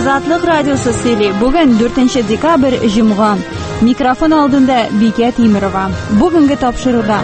Азатлык радиосы сөйли. Бүген 4 декабрь җомга. Микрофон алдында Бикә Тимирова. Бүгенге тапшыруда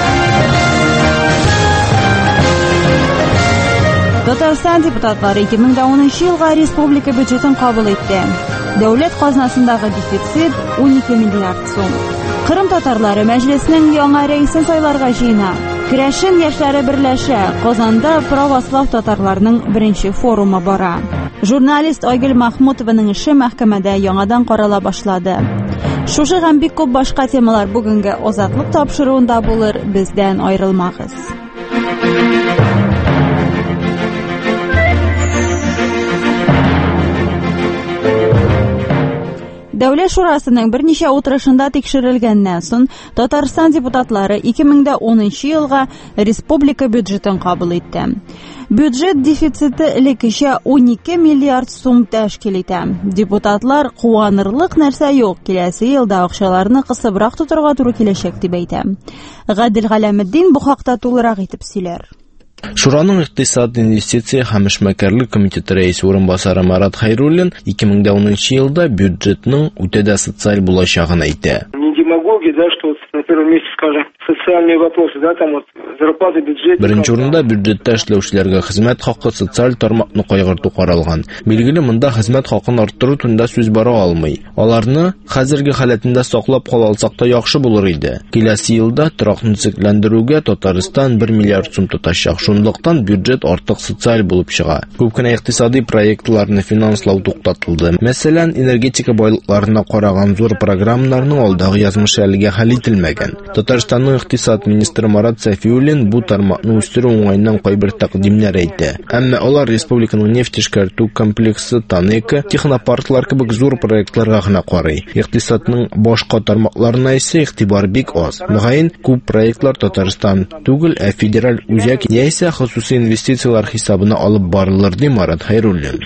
Татарстан депутатлары 2010 елга республика бюджетын кабул итте. Дәүләт казнасындагы дефицит 12 миллиард сум. Кырым татарлары мәҗлесенең яңа рәисен сайларга җыена. Керәшен яшьләре берләшә. Казанда православ татарларының беренче форумы бара. Журналист Айгөл Махмутованың эше мәхкәмәдә яңадан карала башлады. Шушы һәм бик күп башка темалар бүгенге Азатлык тапшыруында булыр. Бездән аерылмагыз. Дәүләт шурасының берничә утырышында тикшерелгәннән соң Татарстан депутатлары 2010 елга республика бюджетын кабул итте. Бюджет дефициты элеккечә 12 миллиард сум тәшкил итә. Депутатлар куанырлык нәрсә юк, киләсе елда акчаларны кысыбрак тотырга туры киләчәк дип әйтә. Гадел Галәметдин бу хакта тулырак итеп сөйләр. Шураның икътисад инвестиция һәм эшмәкәрлек комитеты рәисе орынбасары Марат Хайруллин 2010 елда бюджетның үтә дә социаль булачагын әйтә. Демагогия, да, что на первом месте, скажем, социальные вопросы, да, там вот зарплаты, бюджет. Беренче урында бюджетта эшләүчеләргә хезмәт хакы, социаль тармакны кайгырту каралган. Билгеле, монда хезмәт хакын арттыру турында сүз бара алмый. Аларны хәзерге халәтендә саклап кала алсак та яхшы булыр иде. Киләсе елда торакны төзекләндерүгә Татарстан 1 миллиард сум тотачак. Шунлыктан бюджет артык социаль булып чыга. Күп кенә икътисади проектларны финанслау туктатылды. Мәсәлән, энергетика байлыкларына караган зур программаларның алдагы язмышы әлегә хәл ителмәгән. Татарстанның икътисад министры Марат Сафиуллин бу тармакны үстерү уңайыннан кайбер тәкъдимнәр әйтә. Әмма алар республиканың нефть эшкәртү комплексы, Танека, технопарклар кебек зур проектларга гына карый. Икътисадның башка тармакларына исә игътибар бик аз. Мөгаен, күп проектлар Татарстан түгел, ә федераль үзәк яисә хосусый инвестициялар хисабына алып барылыр ди Марат Хайруллин.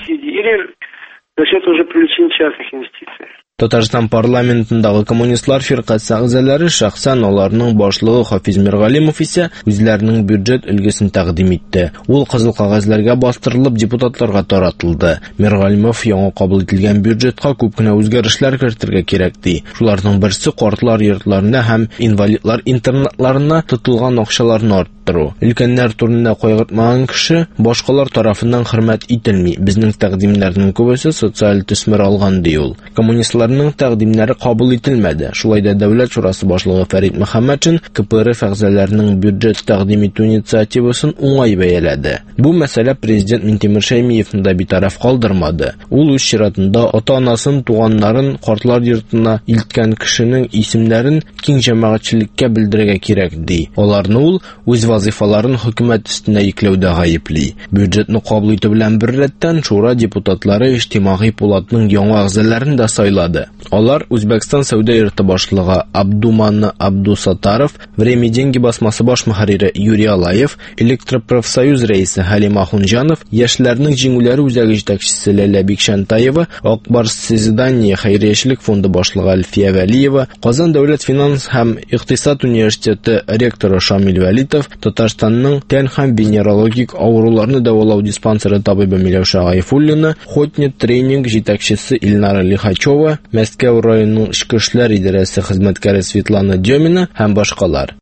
За счет уже привлечения частных инвестиций. Татарстан парламентындагы коммунистлар фиркасы әгъзалары шәхсән аларның башлыгы Хафиз Миргалимов исә үзләренең бюджет өлгесен тәкъдим итте. Ул кызыл кагазьләргә бастырылып депутатларга таратылды. Миргалимов яңа кабул ителгән бюджетка күп кенә үзгәрешләр кертергә кирәк ди. Шуларның берсе картлар йортларына һәм инвалидлар интернатларына тотылган акчаларны арттыру. Өлкәннәр турында кайгыртмаган кеше башкалар тарафыннан хөрмәт ителми. Безнең тәкъдимнәрнең күбесе социаль төсмер алган ди ул. Коммунистларның тәкъдимнәре кабул ителмәде. Шулай да дәүләт шурасы башлыгы Фәрит Мөхәммәтшин КПРФ әгъзаларының бюджет тәкъдим итү инициативасын уңай бәяләде. Бу мәсьәлә президент Минтимер Шәймиевны да битараф калдырмады. Ул үз чиратында ата-анасын, туганнарын картлар йортына илткән кешенең исемнәрен киң җәмәгатьчелеккә белдерергә кирәк ди. Аларны ул үз вазифаларын хөкүмәт өстенә йөкләүдә гаепли. Бюджетны кабул итү белән бер рәттән шура депутатлары иҗтимагый пулатның яңа әгъзаларын да сайлады. Алар Үзбәкстан сәүдә йорты башлыгы Абдуманны Абдусатаров, Время деньги басмасы баш мөхәррире Юрий Алаев, Электропрофсоюз рәисе Халима Хунҗанов, яшьләрнең җиңүләре үзәге җитәкчесе Ләлә Бикшәнтаева, Акбарс Созидание хәйриячлек фонды башлыгы Альфия Вәлиева, Казан дәүләт финанс һәм икътисад университеты ректоры Шамил Вәлитов, Татарстанның тән һәм венерологик авыруларны дәвалау диспансеры табибы Миләүшә Гайфуллина, Хотнет тренинг җитәкчесе Илнара Лихачева, Мәскәү районының эчке эшләр идарәсе хезмәткәре Светлана Демина һәм башкалар.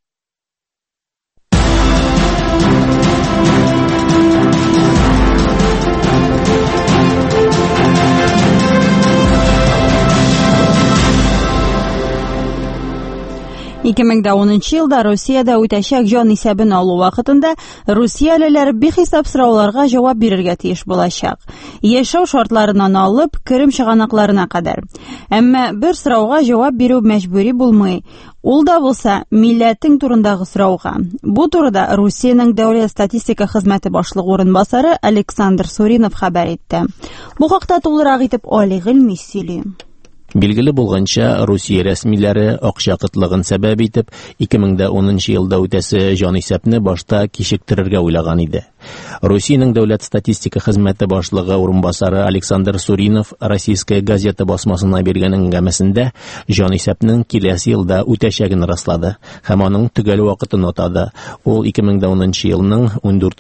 Елда Русиядә үтәчәк җан исәбен алу вакытында русиялеләр бихисап сорауларга җавап бирергә тиеш булачак. Яшәү шартларынан алып, керем чыганакларына кадәр. Әмма бер сорауга җавап бирү мәҗбүри булмый. Ул да булса милләтең турындагы сорауга. Бу турыда Русиянең дәүләт статистика хезмәте башлыгы орынбасары Александр Суринов хәбәр итте. Бу хакта тулырак итеп Али Гыйльми сөйли. Билгеле булганча, Русия рәсмиләре акча кытлыгын сәбәп итеп 2010 елда үтәсе җанисәпне башта кичектерергә уйлаган иде. Русиянең дәүләт статистика хезмәте башлыгы урынбасары Александр Суринов Российская газета басмасына биргән әңгәмәсендә җанисәпнең киләсе елда үтәчәген раслады һәм аның төгәл вакытын атады. Ул 2010 елның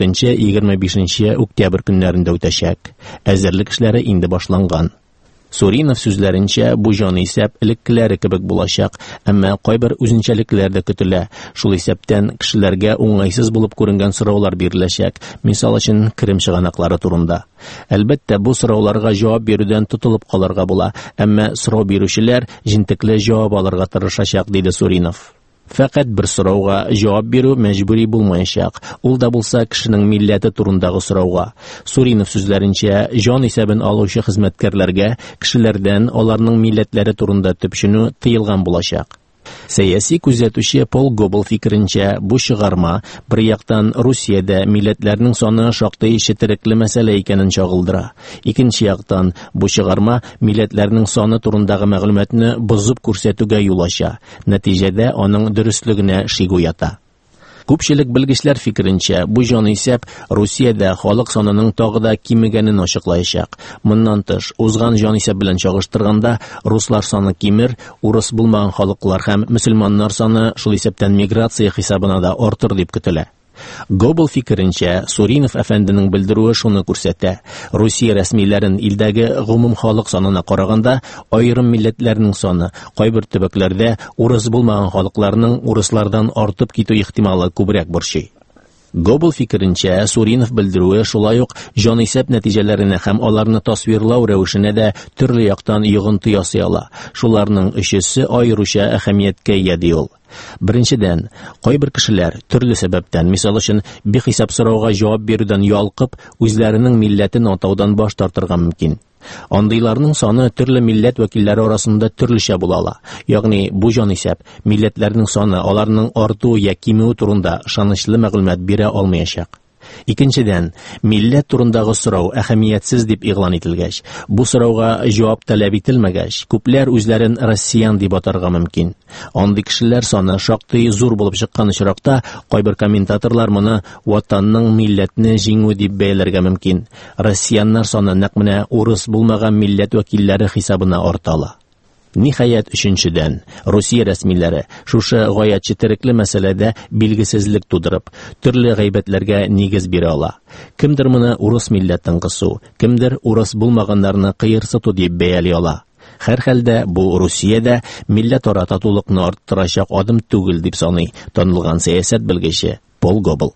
14-25 октябрь көннәрендә үтәчәк. Әзерлек эшләре инде башланган. Суринов сүзләренчә, бу җанисәп элеккеләре кебек булачак, әмма кайбер үзенчәлекләр дә көтелә. Шул исәптән кешеләргә уңайсыз булып күренгән сораулар биреләчәк, мисал өчен керем чыганаклары турында. Әлбәттә, бу сорауларга җавап бирүдән тотылып калырга була, әмма сорау бирүчеләр җентекле җавап алырга тырышачак, диде Суринов. Фәкать бер сорауга җавап бирү мәҗбүри булмаячак. Ул да булса кешенең милләте турындагы сорауга. Суринов сүзләренчә, җан исәбен алучы хезмәткәрләргә кешеләрдән аларның милләтләре турында төпченү тыелган булачак. Сәяси күзәтүче Пол Гобл фикеренчә, бу чыгарма бер яктан Русиядә милләтләрнең саны шактый четерекле мәсьәлә икәнен чагылдыра. Икенче яктан, бу чыгарма милләтләрнең саны турындагы мәгълүматны бозып күрсәтүгә юл ача. Нәтиҗәдә аның дөрестлегенә шик уята. Күпчелек белгечләр фикеренчә, бу җанисәп Русиядә халык санының тагы да кимегәнен ачыклаячак. Моннан тыш, узган җанисәп белән чагыштырганда, руслар саны кимер, урыс булмаган халыклар һәм мөселманнар саны шул исәптән миграция хисабына да артыр дип көтелә. Гобл фикеренчә, Суринов әфәнденең белдерүе шуны күрсәтә. Русия рәсмиләрен илдәге гомум халык санына караганда, аерым милләтләрнең саны, кайбер төбәкләрдә урыс булмаган халыкларның урыслардан артып китү ихтималы күбрәк борчый. Гобл фикеренчә, Суринов белдерүе шулай ук җанисәп нәтиҗәләренә һәм аларны тасвирлау рәвешенә дә төрле яктан йогынты ясый ала. Шуларның өчесе аеруча әһәмияткә ия ди ул. Беренчедән, кайбер кешеләр төрле сәбәптән, мисал өчен, бихисап сорауга җавап бирүдән ялкып, үзләренең милләтен атаудан баш тартырга мөмкин. Андыйларның саны төрле милләт вәкилләре арасында төрлечә була ала. Ягъни, бу җанисәп милләтләрнең саны, аларның артуы я кимүе турында ышанычлы мәгълүмат бирә алмаячак. Икенчедән, милләт турындагы сорау әһәмиятсез дип игълан ителгәч, бу сорауга җавап таләп ителмәгәч, күпләр үзләрен россиян дип атарга мөмкин. Андый кешеләр саны шактый зур булып чыккан очракта, кайбер комментаторлар моны ватанның милләтне җиңү дип бәяләргә мөмкин. Россияннар саны нәкъ менә урыс булмаган милләт вәкилләре хисабына артала. Ниһаять, өченчедән, Русия рәсмиләре шушы гаять четерекле мәсьәләдә билгесезлек тудырып, төрле гайбәтләргә нигез бирә ала. Кемдер моны урыс милләтен кысу, кемдер урыс булмаганнарны кыерсыту дип бәяли ала. Һәр хәлдә бу Русиядә милләт-ара татулыкны арттырачак адым түгел дип саный танылган сәясәт белгече Пол Гобл.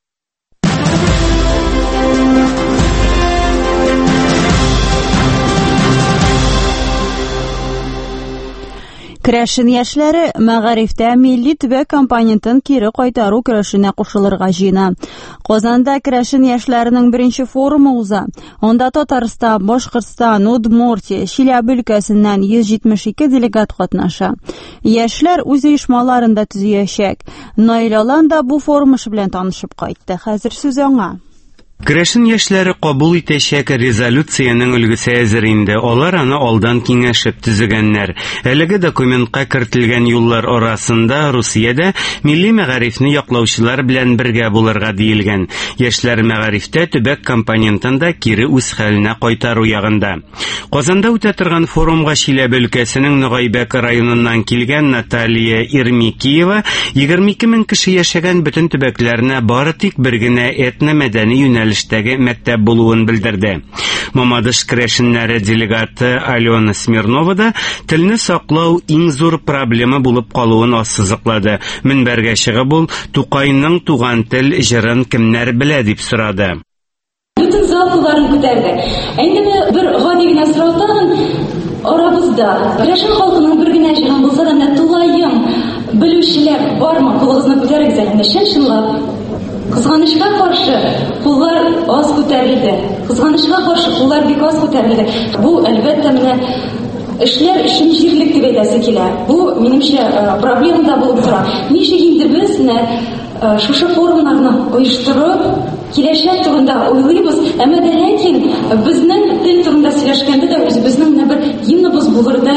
Көрәшен яшьләре мәгарифтә милли төбәк компонентын кире кайтару көрәшенә кушылырга җыена. Казанда көрәшен яшьләренең беренче форумы уза. Анда Татарстан, Башкортстан, Удмуртия, Чиләбе өлкәсеннән 172 делегат катнаша. Яшьләр үз оешмаларында төзиячәк. Наил Алан да бу форум эше белән танышып кайтты. Хәзер сүз аңа. Көрәшен яшьләре кабул итәчәк резолюцияның өлгесе әзер инде. Алар аны алдан киңәшеп төзегәннәр. Әлеге документка кертелгән юллар арасында Русиядә милли мәгарифне яклаучылар белән бергә булырга диелгән. Яшьләр мәгарифтә төбәк компонентында кире үз хәленә кайтару ягында. Казанда үтә торган форумга Чиләбе өлкәсенең Ногайбәк районыннан килгән Наталья Ирмикиева 22 мең кеше яшәгән бөтен төбәкләрне бары тик бер генә этно-мәдәни юнәлештәге мәктәп булуын белдерде. Мамадыш көрәшеннәре делегаты Алена Смирнова да телне саклау иң зур проблема булып калуын ассызыклады. Минбәргә чыгып ул Тукайның туган тел җырын кемнәр белә дип сорады. Бүтән залларын күтәрде. Әйдәме бер гади генә сораудан арабызда көрәшен халкының бер генә җырын булса да тулайым белүчеләр бармы? Кулыгызны күтәрегез инде. Чынлап кызганычка каршы куллар аз күтәрелде. Кызганычка каршы куллар бик аз күтәрелде. Бу әлбәттә менә эшләр өчен җирлек дип әйтәсе килә. Бу минемчә проблема да булып тора. Ничек инде без шушы форумнарны оештырып, киләчәк турында уйлыйбыз, әмма ләкин безнең тел турында сөйләшкәндә дә үзебезнең бер гимныбыз булырдай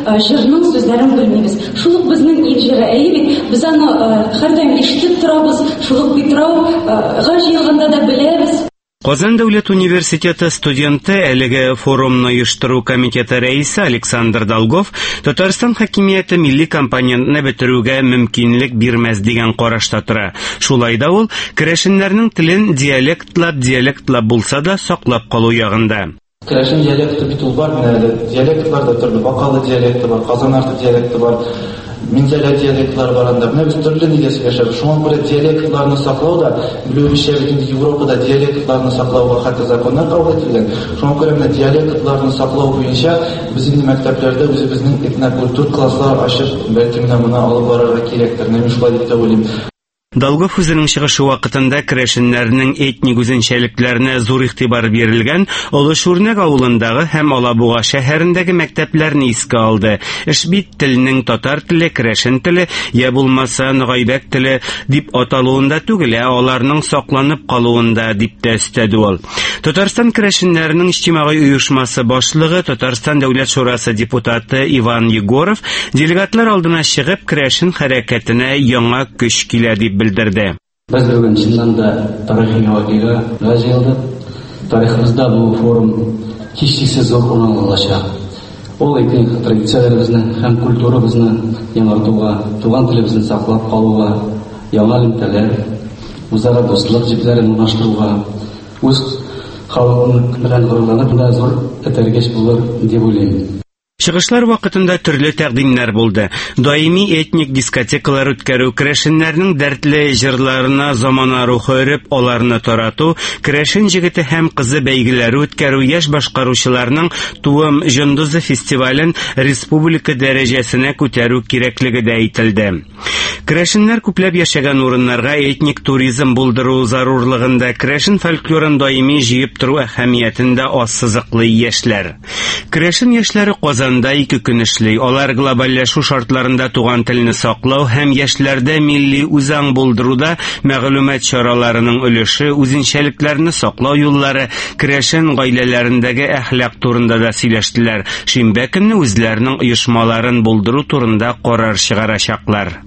җырның сүзләрен белмибез. Шул ук безнең ил җыры бит, без аны һәрдәм ишетеп торабыз, шул ук битрау гаҗыйганда да беләбез. Казан дәүләт университеты студенты әлеге форумны оештыру комитеты рәисе Александр Долгов Татарстан хакимияте милли компонентны бетерүгә мөмкинлек бирмәс дигән карашта тора. Шулай да ул керәшеннәрнең телен диалектлап булса да саклап калу ягында. Керәшен диалекты бит ул бар, диалектлар да төрле, Бакалы диалекты бар, Казан арты диалекты бар. Минзәлә диалектлар бар анда. Менә без төрле нигә сөйләшәбез. Шуңа күрә диалектларны саклау да, билгеле бит Европада диалектларны саклауга хәтта законнар кабул ителгән. Шуңа күрә менә диалектларны саклау буенча безнең мәктәпләрдә үзебезнең этнокультур класслар ачып, бәлки менә моны алып барырга кирәктер. Менә шулай дип уйлыйм. Долгов үзенең чыгышы вакытында керәшеннәрнең этник үзенчәлекләренә зур игътибар бирелгән Олы Шүрнәк авылындагы һәм Алабуга шәһәрендәге мәктәпләрне искә алды. Эш бит теленең татар теле, керәшен теле, я булмаса Ногайбәк теле дип аталуында түгел, аларның сакланып калуында дип тә өстәде ул. Татарстан керәшеннәренең иҗтимагый оешмасы башлыгы, Татарстан дәүләт шурасы депутаты Иван Егоров делегатлар алдына чыгып керәшен хәрәкәтенә яңа көч килә дип белдерде. Без бүген чыннан да тарихи вакыйга җыелдык. Тарихыбызда бу форум һичшиксез зур урын алачак. Ул этник традицияләребезне һәм культурабызны яңартуга, туган телебезне саклап калуга, яңа элемтәләр, үзара дуслык җипләрен урнаштыруга, үз халкыбыз белән горурланып да зур этәргеч булыр дип уйлыйм. Чыгышлар вакытында төрле тәкъдимнәр булды. Даими этник дискотекалар үткәрү, керәшеннәрнең дәртле җырларына замана рухы өреп, аларны тарату, керәшен җегете һәм кызы бәйгеләре үткәрү, яшь башкаручыларның Туым җондызы фестивален республика дәрәҗәсенә күтәрү кирәклеге дә әйтелде. Керәшеннәр күпләп яшәгән урыннарга этник туризм булдыру зарурлыгында, керәшен фольклорын даими җыеп тору әһәмиятендә ассызыклы яшьләр. Керәшен яшьләре Казанда 2 көн эшли. Алар глобальләшү шартларында туган телне саклау һәм яшьләрдә милли үзаң булдыруда мәгълүмат чараларының өлеше, үзенчәлекләрне саклау юллары, керәшен гаиләләрендәге әхлак турында да сөйләштеләр. Шимбә көнне үзләренең оешмаларын булдыру турында карар чыгарачаклар.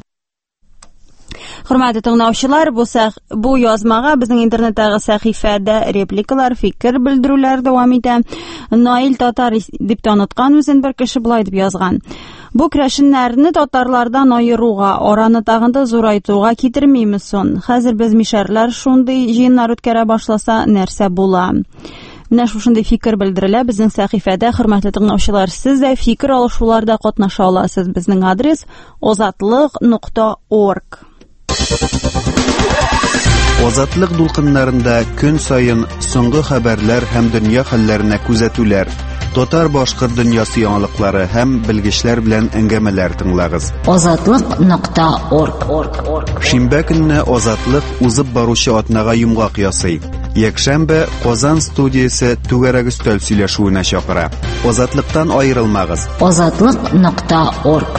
Хөрмәтле тыңлаучылар, бу язмага безнең интернеттагы сәхифәдә репликалар, фикер белдерүләр дәвам итә. Наил Татар дип таныткан үзен бер кеше булай дип язган. Бу керәшеннәрне татарлардан аеруга, араны тагын да зурайтуга китермимез сон. Хәзер без мишәрләр шундый җыеннар үткәрә башласа, нәрсә була? Менә шушындый фикер белдерелә безнең сәхифәдә. Хөрмәтле тыңлаучылар, сез дә фикер алышуларда катнаша аласыз. Безнең адрес ozatliq.org. Азатлык дулкыннарында көн сайын соңгы хәбәрләр һәм дөнья хәлләренә күзәтүләр, татар-башкорт дөньясы яңалыклары һәм белгечләр белән әңгәмәләр тыңлагыз. Ozatliq.org. Шимбә көнне Азатлык узып баручы атнага йомгак ясый. Якшәмбе Казан студиясе түгәрәк өстәл сөйләшүенә чакыра. Азатлыктан аерылмагыз. Ozatliq.org.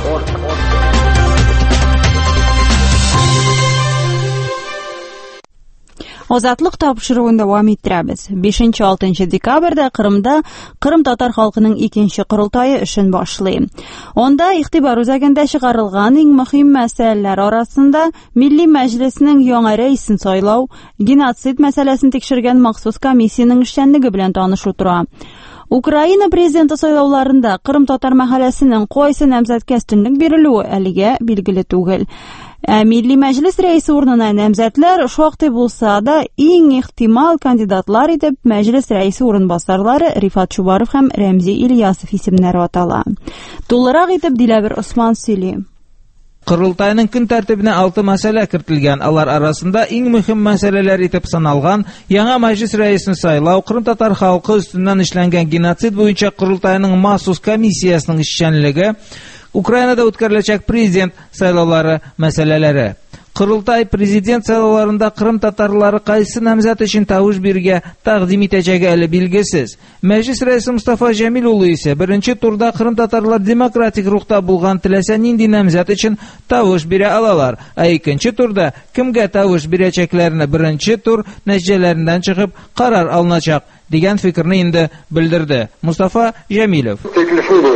Азатлык тапшыруын дәвам иттерәбез. 5-6 декабрьдә Кырымда Кырым татар халкының 2нче курултайы эшен башлый. Онда игътибар үзәгендә чыгарылган иң мөһим мәсьәләләр арасында Милли Мәҗлеснең яңа рәисен сайлау, геноцид мәсьәләсен тикшергән махсус комиссияның эшчәнлеге белән танышу тора. Украина президенты сайлауларында Кырым татар мәхәлләсенең кайсы намзәткә өстенлек бирелүе әлегә билгеле түгел. Милли Мәҗлес рәисе урынына намзәтләр шактый булса да, иң ихтимал кандидатлар итеп Мәҗлес рәисе урынбасарлары Рифат Чубаров һәм Рәмзи Ильясов исемнәре атала. Тулырак итеп Диләбер Усман сөйли. Курултайның көн тәртибенә 6 мәсьәлә кертелгән. Алар арасында иң мөһим мәсьәләләр итеп саналган яңа Мәҗлес рәисен сайлау, Кырым татар халкы өстеннән эшләнгән геноцид буенча Курултайның махсус комиссиясының эшчәнлеге, Украинада үткәреләчәк президент сайлаулары мәсьәләләре. Курултай президент сайлауларында Кырым татарлары кайсы намзәт өчен тавыш бирергә тәкъдим итәчәге әле билгесез. Мәҗлес рәисе Мустафа Җәмил улы исә беренче турда Кырым татарлар демократик рухта булган теләсә нинди намзәт өчен тавыш бирә алалар. Икенче турда кемгә тавыш бирәчәкләрне беренче тур нәтиҗәләреннән чыгып карар алыначак дигән фикерне инде белдерде Мустафа Җәмилов. Тәклифе булды.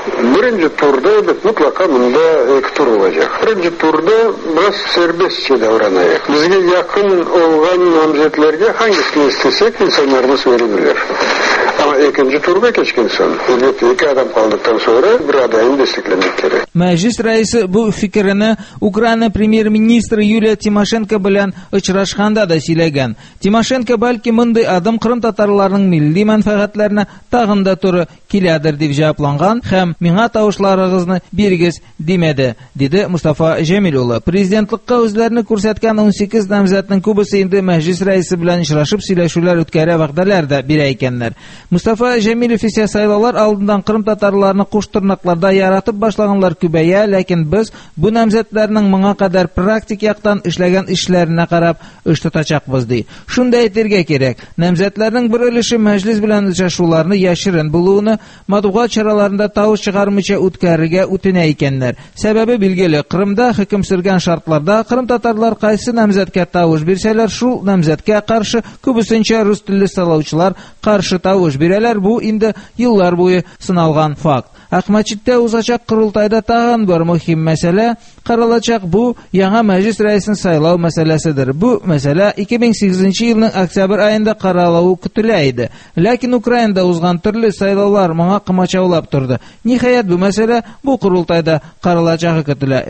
Birinci turda mutlaka bunda iki tur olacak. Birinci turda biraz serbestçe davranacak. Bizge yakın olan namzetlerge hangisini istesek insanlarımız verebilir. Ama ikinci turga geçkin son. Elbette iki adam kaldıktan sonra bir adayın desteklemek gerek. Meclis reisi bu fikrini Ukrayna Premier-ministri Yuliya Timoshenko bilan uchrashganda da söylegan. Timoshenko balki bunday adım Qrim tatarlarining milliy manfaatlarini tag'in da turi keladir deb javoblangan ham "Menga tavushlaringizni bergiz" demedi, dedi Mustafa Jamiloğlu. Prezidentlikka o'zlarini ko'rsatgan 18 nomzodning ko'bisi endi majlis raisi bilan uchrashib сөйләшүләр o'tkara vaqtlarda bera ekanlar. Mustafa Jamilov esa saylovlar oldidan Qrim tatarlarini qo'sh tirnoqlarda yaratib boshlaganlar ko'paya, lekin biz bu nomzodlarning menga qadar praktik yoqdan ishlagan ishlarini qarab ish tutacaqmiz deydi. Shunday aytishga kerak. Nomzodlarning bir ulushi majlis bilan uchrashuvlarni yashirin bo'luvini matbuot charalarida tovush chiqarmicha o'tkariga o'tina ekanlar. Sababi belgili. Qrimda hukm surgan shartlarda Qrim tatarlar qaysi nomzodga tovush bersalar, shu nomzodga qarshi ko'pincha rus tilli saylovchilar qarshi tovush beralar. Bu endi yillar bo'yi sinalgan fakt. Aqmachitda o'zachaq qurultayda tag'in bir muhim masala qaralacaq. Bu yangi majlis raisini saylov masalasidir. Bu masala 2008-yilning oktyabr oyida qaralovi kutilaydi. Lekin Ukrainada o'zgan turli saylovlar menga qimachavlab turdi. Nihoyat bu masala bu qurultayda qaralachağı kutiladi.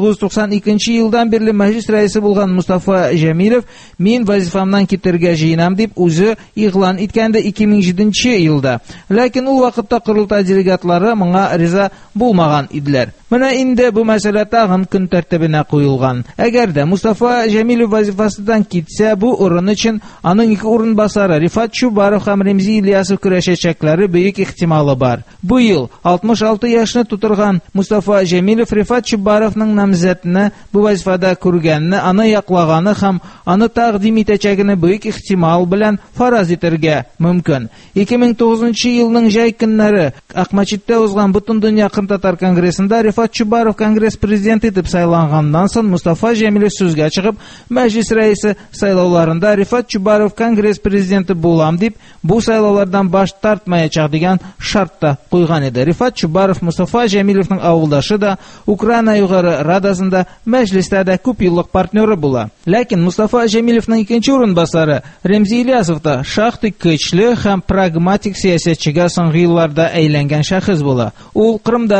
1992-yildan beri majlis raisi bo'lgan Mustafa Jamilov "Men vazifamdan ketirga jinam" deb o'zi e'lon etganda 2007-yilda. Lekin u vaqtda qurultay delegatlari menga riza bo'lmagan edilar. Mana endi bu masala tag'in kun tartibine qo'yilgan. Agarda Mustafa Jamilov vazifasidan ketsa, bu o'rin uchun uning iki o'rinbosari Rifat Chubarov ham Remzi Ilyasov kurashachaklari büyük ehtimoli bor. Bu yil 66 yoshni to'tirgan Mustafa Jamilov Rifat Chubarovning nomzodini bu vazifada ko'rganini, ana yoqlagani ham uni taqdim etachagini büyük ehtimol bilan faraz etirga mumkin. 2009-yilning jay kunlari Aqmachitda o'zgan butun dunyo Qrim tatar kongressida Rifat Chubarov kongress prezidenti etib saylangandan so'ng Mustafa Jamilov so'zga chiqib, majlis raisi saylovlarida Rifat Chubarov kongress prezidenti bo'lam deb bu saylovlardan bosh tortmayacaq degan shartda qo'ygan edi. Rifat Chubarov Mustafa Jamilovning avuldashi da Ukraina yuqori radasida majlisda da ko'p yillik partneri bo'la. Lekin Mustafa Jamilovning ikkinchi o'rinbosari Remzi Ilyasov da shaxsiy kuchli ham pragmatik siyosatchiga so'nggi yillarda aylangan shaxs bo'la. U Qrimda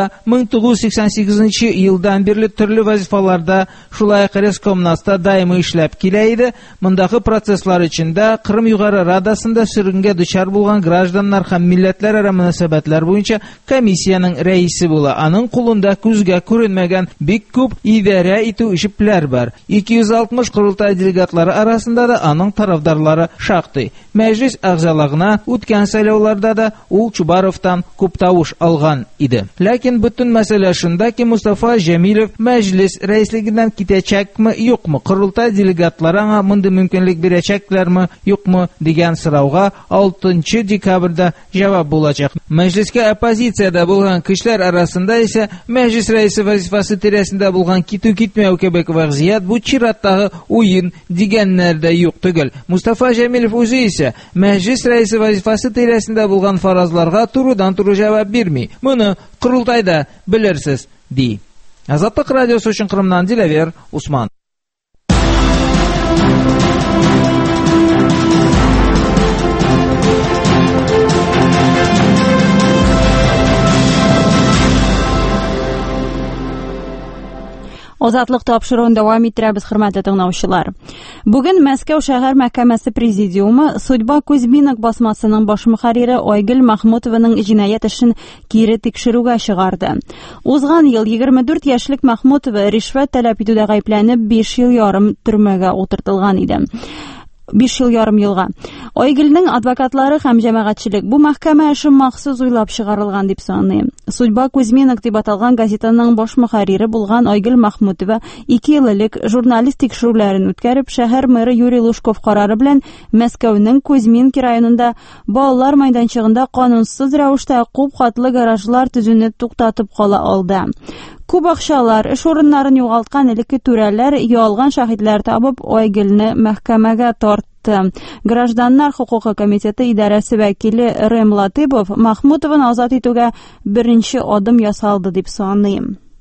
1988-yildan beri turli vazifalarda shulay Reskomnasda doimiy ishlab kelaydi. Mundagi proseslar ichida Qrim yuqori radasida surunga duchor bo'lgan grajdanlar ham millatlararo munosabatlar bo'yicha komissiyaning raisi bo'la. Uning qo'lida ko'zga ko'rinmagan bek ko'p idora etuv ishlar bor. 260 qurultay delegatlari arasida da uning tarafdorlari shaxsiy. Majlis a'zolariga o'tgan saylovlarda da u Chubarovdan ko'p tovush olgan edi. Lekin butun masala shundaki, Mustafa Jamilov majlis raisligidan ketachakmi yo'qmi, qurultay delegatlariga bunday mumkinlik berachaklarmi yo'qmi degan savolga 6-dekabrda javob bo'lacak. Majlisga opozitsiyada bo'lgan kishilar arasida esa majlis raisi vazifasi terasida bo'lgan ketu-ketmay kabi vaziyat bu chiratdagi o'yin deganlarda yo'q tugul. Mustafa Jamilov o'zi esa majlis raisi vazifasi terasida bo'lgan farazlarga turdan-tur javob bermay, buni qurultayda bilirsiz, di. Azotlik radiosi uchun Qrimdan Dilaver Usman. Ozatlık topşırığını devam ettirəbiz, hürmetli dinləyicilər. Bugün Moskva şəhər məhkəməsi prezidiumu Судьба Kuzminok basmasının baş müharriri Oygül Mahmutovanың cinayət işini geri tekşirüge çıgardı. Uzgan yıl 24 yaşlıq Mahmutova rişvət tələb etüdə ayıplanıb 5 yıl yarım türməgə oturtulğan idi. 5 yıl yarım yılğa. Oygül'nin advokatları hem cemaatçilik bu mahkeme işi maxsus uylap çıgarılgan dep sanıyım. Судьба Kuzminok dep atalgan gazetanın baş müharriri bulgan Oygül Mahmutova 2 yıllık jurnalist tekşirülerini ötkərib şəhər meri Yuriy Lushkov qararı bilen Moskvaның Kuzminki rayonunda balalar maydançığında qanunsuz rəvişdə көп qatlı garajlar tüzünü toxtatıb qala aldı. Көп akşalar, iş orunların yoğaltqan iliki törələr, yolğan şahidlər tabıb Oygül'ni məhkəməgə tortdı. чыкты. Гражданнар хукукы комитеты идарәсе вәкиле Рем Латыпов Махмутовын азат итүгә беренче адым ясалды дип саный.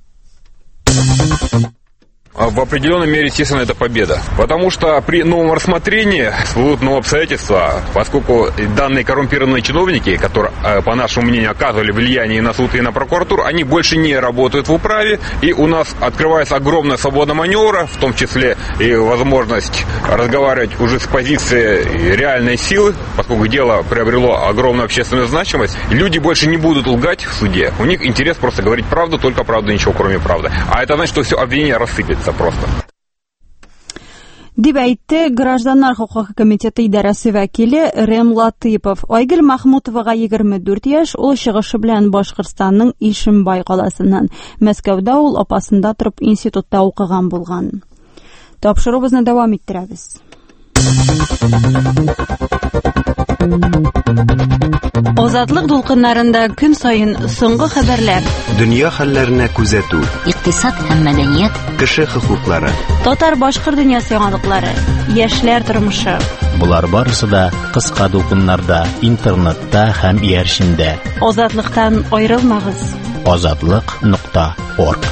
В определенной мере, естественно, это победа. Потому что при новом рассмотрении всплывут новые обстоятельства, поскольку данные коррумпированные чиновники, которые, по нашему мнению, оказывали влияние на суд и на прокуратуру, они больше не работают в управе, и у нас открывается огромная свобода маневра, в том числе и возможность разговаривать уже с позиции реальной силы, поскольку дело приобрело огромную общественную значимость. Люди больше не будут лгать в суде. У них интерес просто говорить правду, только правду, ничего кроме правды. А это значит, что все обвинение рассыпется просто. Дип әйтте Гражданнар хукукы комитеты идарәсе вәкиле Рем Латыпов. Айгөл Махмутовага 24 яшь, ул чыгышы белән Башкортстанның Ишембай каласыннан. Мәскәүдә ул апасында торып институтта укыган булган. Тапшырубызны дәвам иттерәбез. Азатлык дулкыннарында көн сайын соңгы хәбәрләр. Дөнья хәлләренә күзәтү. Икътисад һәм мәдәният. Кеше хокуклары. Татар-башкыр дөньясы яңалыклары. Яшьләр тормышы. Булар барысы да кыска дулкыннарда, интернетта һәм иярчендә. Азатлыктан аерылмагыз. Azatlyk.org.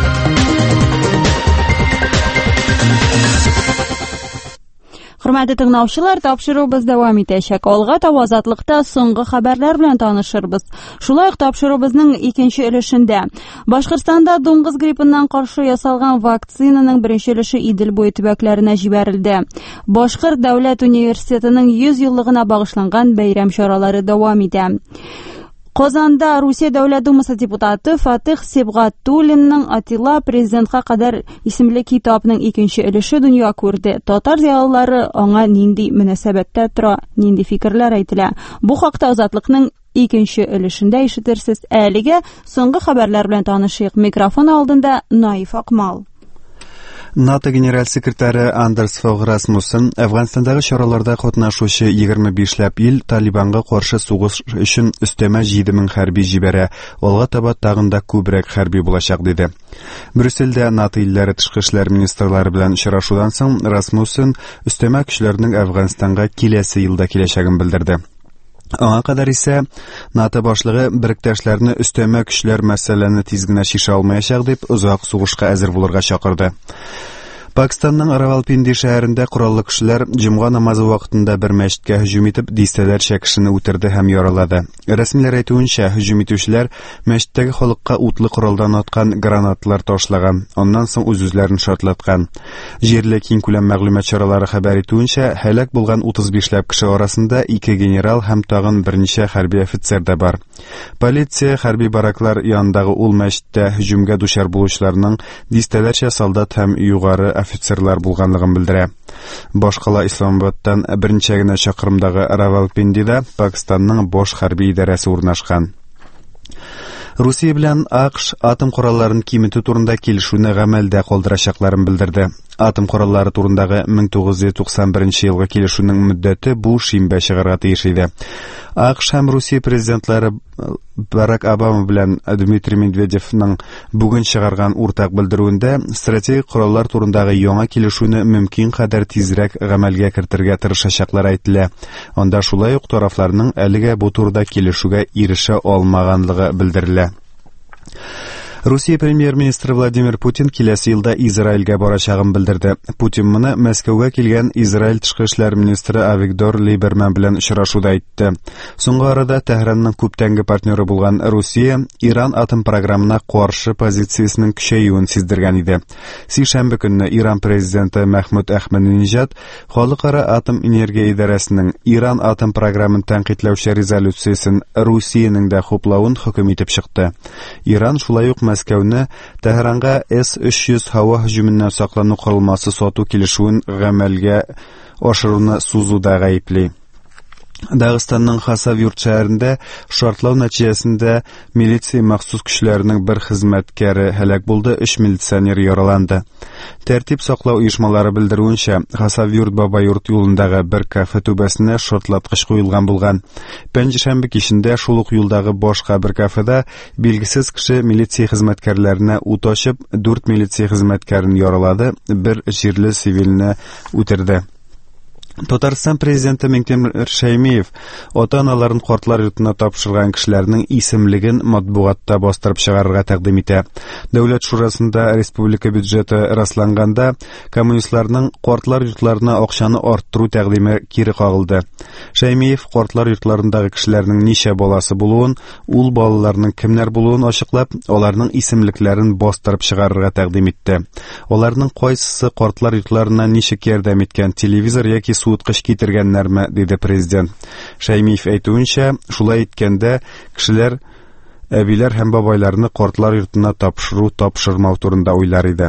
Хөрмәтле тыңлаучылар, тапшырубыз дәвам итәчәк. Алга таба азатлыкта соңгы хәбәрләр белән танышырбыз. Шулай ук тапшырубызның икенче өлешендә Башкортстанда дуңгыз гриппыннан каршы ясалган вакцинаның беренче өлеше Идел буе төбәкләренә җибәрелде. Башкорт дәүләт университетының 100 еллыгына багышланган бәйрәм чаралары дәвам итә. Казанда Русия Дәүләт Думасы депутаты Фатих Сибгатуллинның Атилла президентка кадәр исемле китапның икенче өлеше дөнья күрде. Татар зиялылары аңа нинди мөнәсәбәттә тора, нинди фикерләр әйтелә. Бу хакта Азатлыкның икенче өлешендә ишетерсез. Әлегә соңгы хәбәрләр белән танышыйк. Микрофон алдында Наиф Акмал. НАТО генераль секретаре Андерс Фог Расмуссен Әфганстандагы чараларда катнашучы 25ләп ил Талибанга каршы сугыш өчен өстәмә 7000 хәрби җибәрә. Алга таба тагын да күбрәк хәрби булачак диде. Брюссельдә НАТО илләре тышкы эшләр министрлары белән очрашудан соң Расмуссен өстәмә көчләрнең Әфганстанга киләсе елда киләчәген белдерде. Аңа кадәр исә НАТО башлыгы биректәшләрне өстәмә көчләр мәсьәләне тиз генә чишә алмаячак дип узак сугышка әзер булырга чакырды. Пакистанның Равалпинди шәһәрендә кораллы кешеләр җомга намазы вакытында бер мәчеткә һөҗүм итеп, дистәләрчә кешене үтерде һәм яралады. Рәсмиләр әйтүенчә, һөҗүм итүчеләр мәчеттәге халыкка утлы коралдан аткан гранаталар ташлаган, аннан соң үз-үзләрен шартлаткан. Җирле киң күләм мәгълүмат чаралары хәбәр итүенчә, һәлак булган 35ләп кеше арасында 2 генерал һәм тагын берничә хәрби офицер дә бар. Полиция хәрби бараклар янындагы ул мәчеттә һөҗүмгә дучар булучыларның дистәләрчә солдат һәм югары офицерлар булганлыгын белдерә. Башкала Исламабадтан берничә генә чакрымдагы Равалпиндида Пакистанның бош хәрби идарәсе урнашкан. Русия белән АКШ атом коралларын киметү турында килешүне гамәлдә калдырачакларын белдерде. Атом кораллары турындагы 1991 елгы килешүнең мөддәте бу шимбә чыгарга тиеш иде. АКШ һәм Русия президентлары Барак Обама белән Дмитрий Медведевның бүген чыгарган уртак белдерүендә стратегик кораллар турындагы яңа килешүне мөмкин кадәр тизрәк гамәлгә кертергә тырышачаклар әйтелә. Анда шулай ук тарафларның әлегә бу турыда килешүгә ирешә алмаганлыгы белдерелә. Русия премьер-министры Владимир Путин киләсе елда Израильгә барачагын белдерде. Путин моны Мәскәүгә килгән Израиль тышкы эшләр министры Авигдор Либерман белән очрашуда әйтте. Соңгы арада Тәһранның күптәнге партнеры булган Русия Иран атом программына каршы позициясенең көчәюен сиздергән иде. Сишәмбе көнне Иран президенты Мәхмүд Әхмәдинеҗад Халыкара атом энергия идарәсенең Иран атом программын тәнкыйтьләүче резолюциясен Русиянең дә хуплавын хөкем итеп чыкты. Иран шулай ук Мәскәүне Тәһранга С-300 һава һөҗүменнән саклану корылмасы сату килешүен гамәлгә ашыруны сузуда гаепли. Дагыстанның Хасавюрт шәһәрендә шартлау нәтиҗәсендә милиция махсус көчләренең бер хезмәткәре һәлак булды, 3 милиционер яраланды. Тәртип саклау оешмалары белдерүенчә, Хасавюрт-Бабайурт юлындагы бер кафе түбәсенә шартлаткыч куелган булган. Пәнҗешәмбе кичендә шул ук юлдагы башка бер кафеда билгесез кеше милиция хезмәткәрләренә ут ачып, 4 милиция хезмәткәрен яралады, бер җирле цивилне үтерде. Татарстан президенты Миңтимер Шәймиев ата-аналарын картлар йортына тапшырган кешеләрнең исемлеген матбугатта бастырып чыгарырга тәкъдим итә. Дәүләт шурасында республика бюджеты расланганда коммунистларның картлар йортларына акчаны арттыру тәкъдиме кире кагылды. Шәймиев картлар йортларындагы кешеләрнең ничә баласы булуын, ул балаларның кемнәр булуын ачыклап, аларның исемлекләрен бастырып чыгарырга тәкъдим итте. Аларның кайсысы картлар йортларына ничек ярдәм иткән, телевизор яки суыткыч китергәннәрме, диде президент. Шәймиев әйтүенчә, шулай иткәндә кешеләр әбиләр һәм бабайларны картлар йортына тапшырмау турында уйлар иде.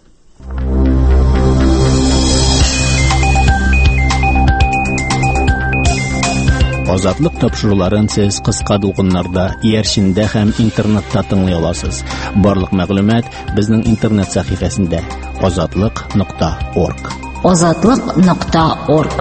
Азатлык тапшыруларын сез кыска дулкыннарда, иярчиндә һәм интернетта тыңлый аласыз. Барлык мәгълүмат безнең интернет сәхифәсендә azatlyk.org. Azatlyk.org.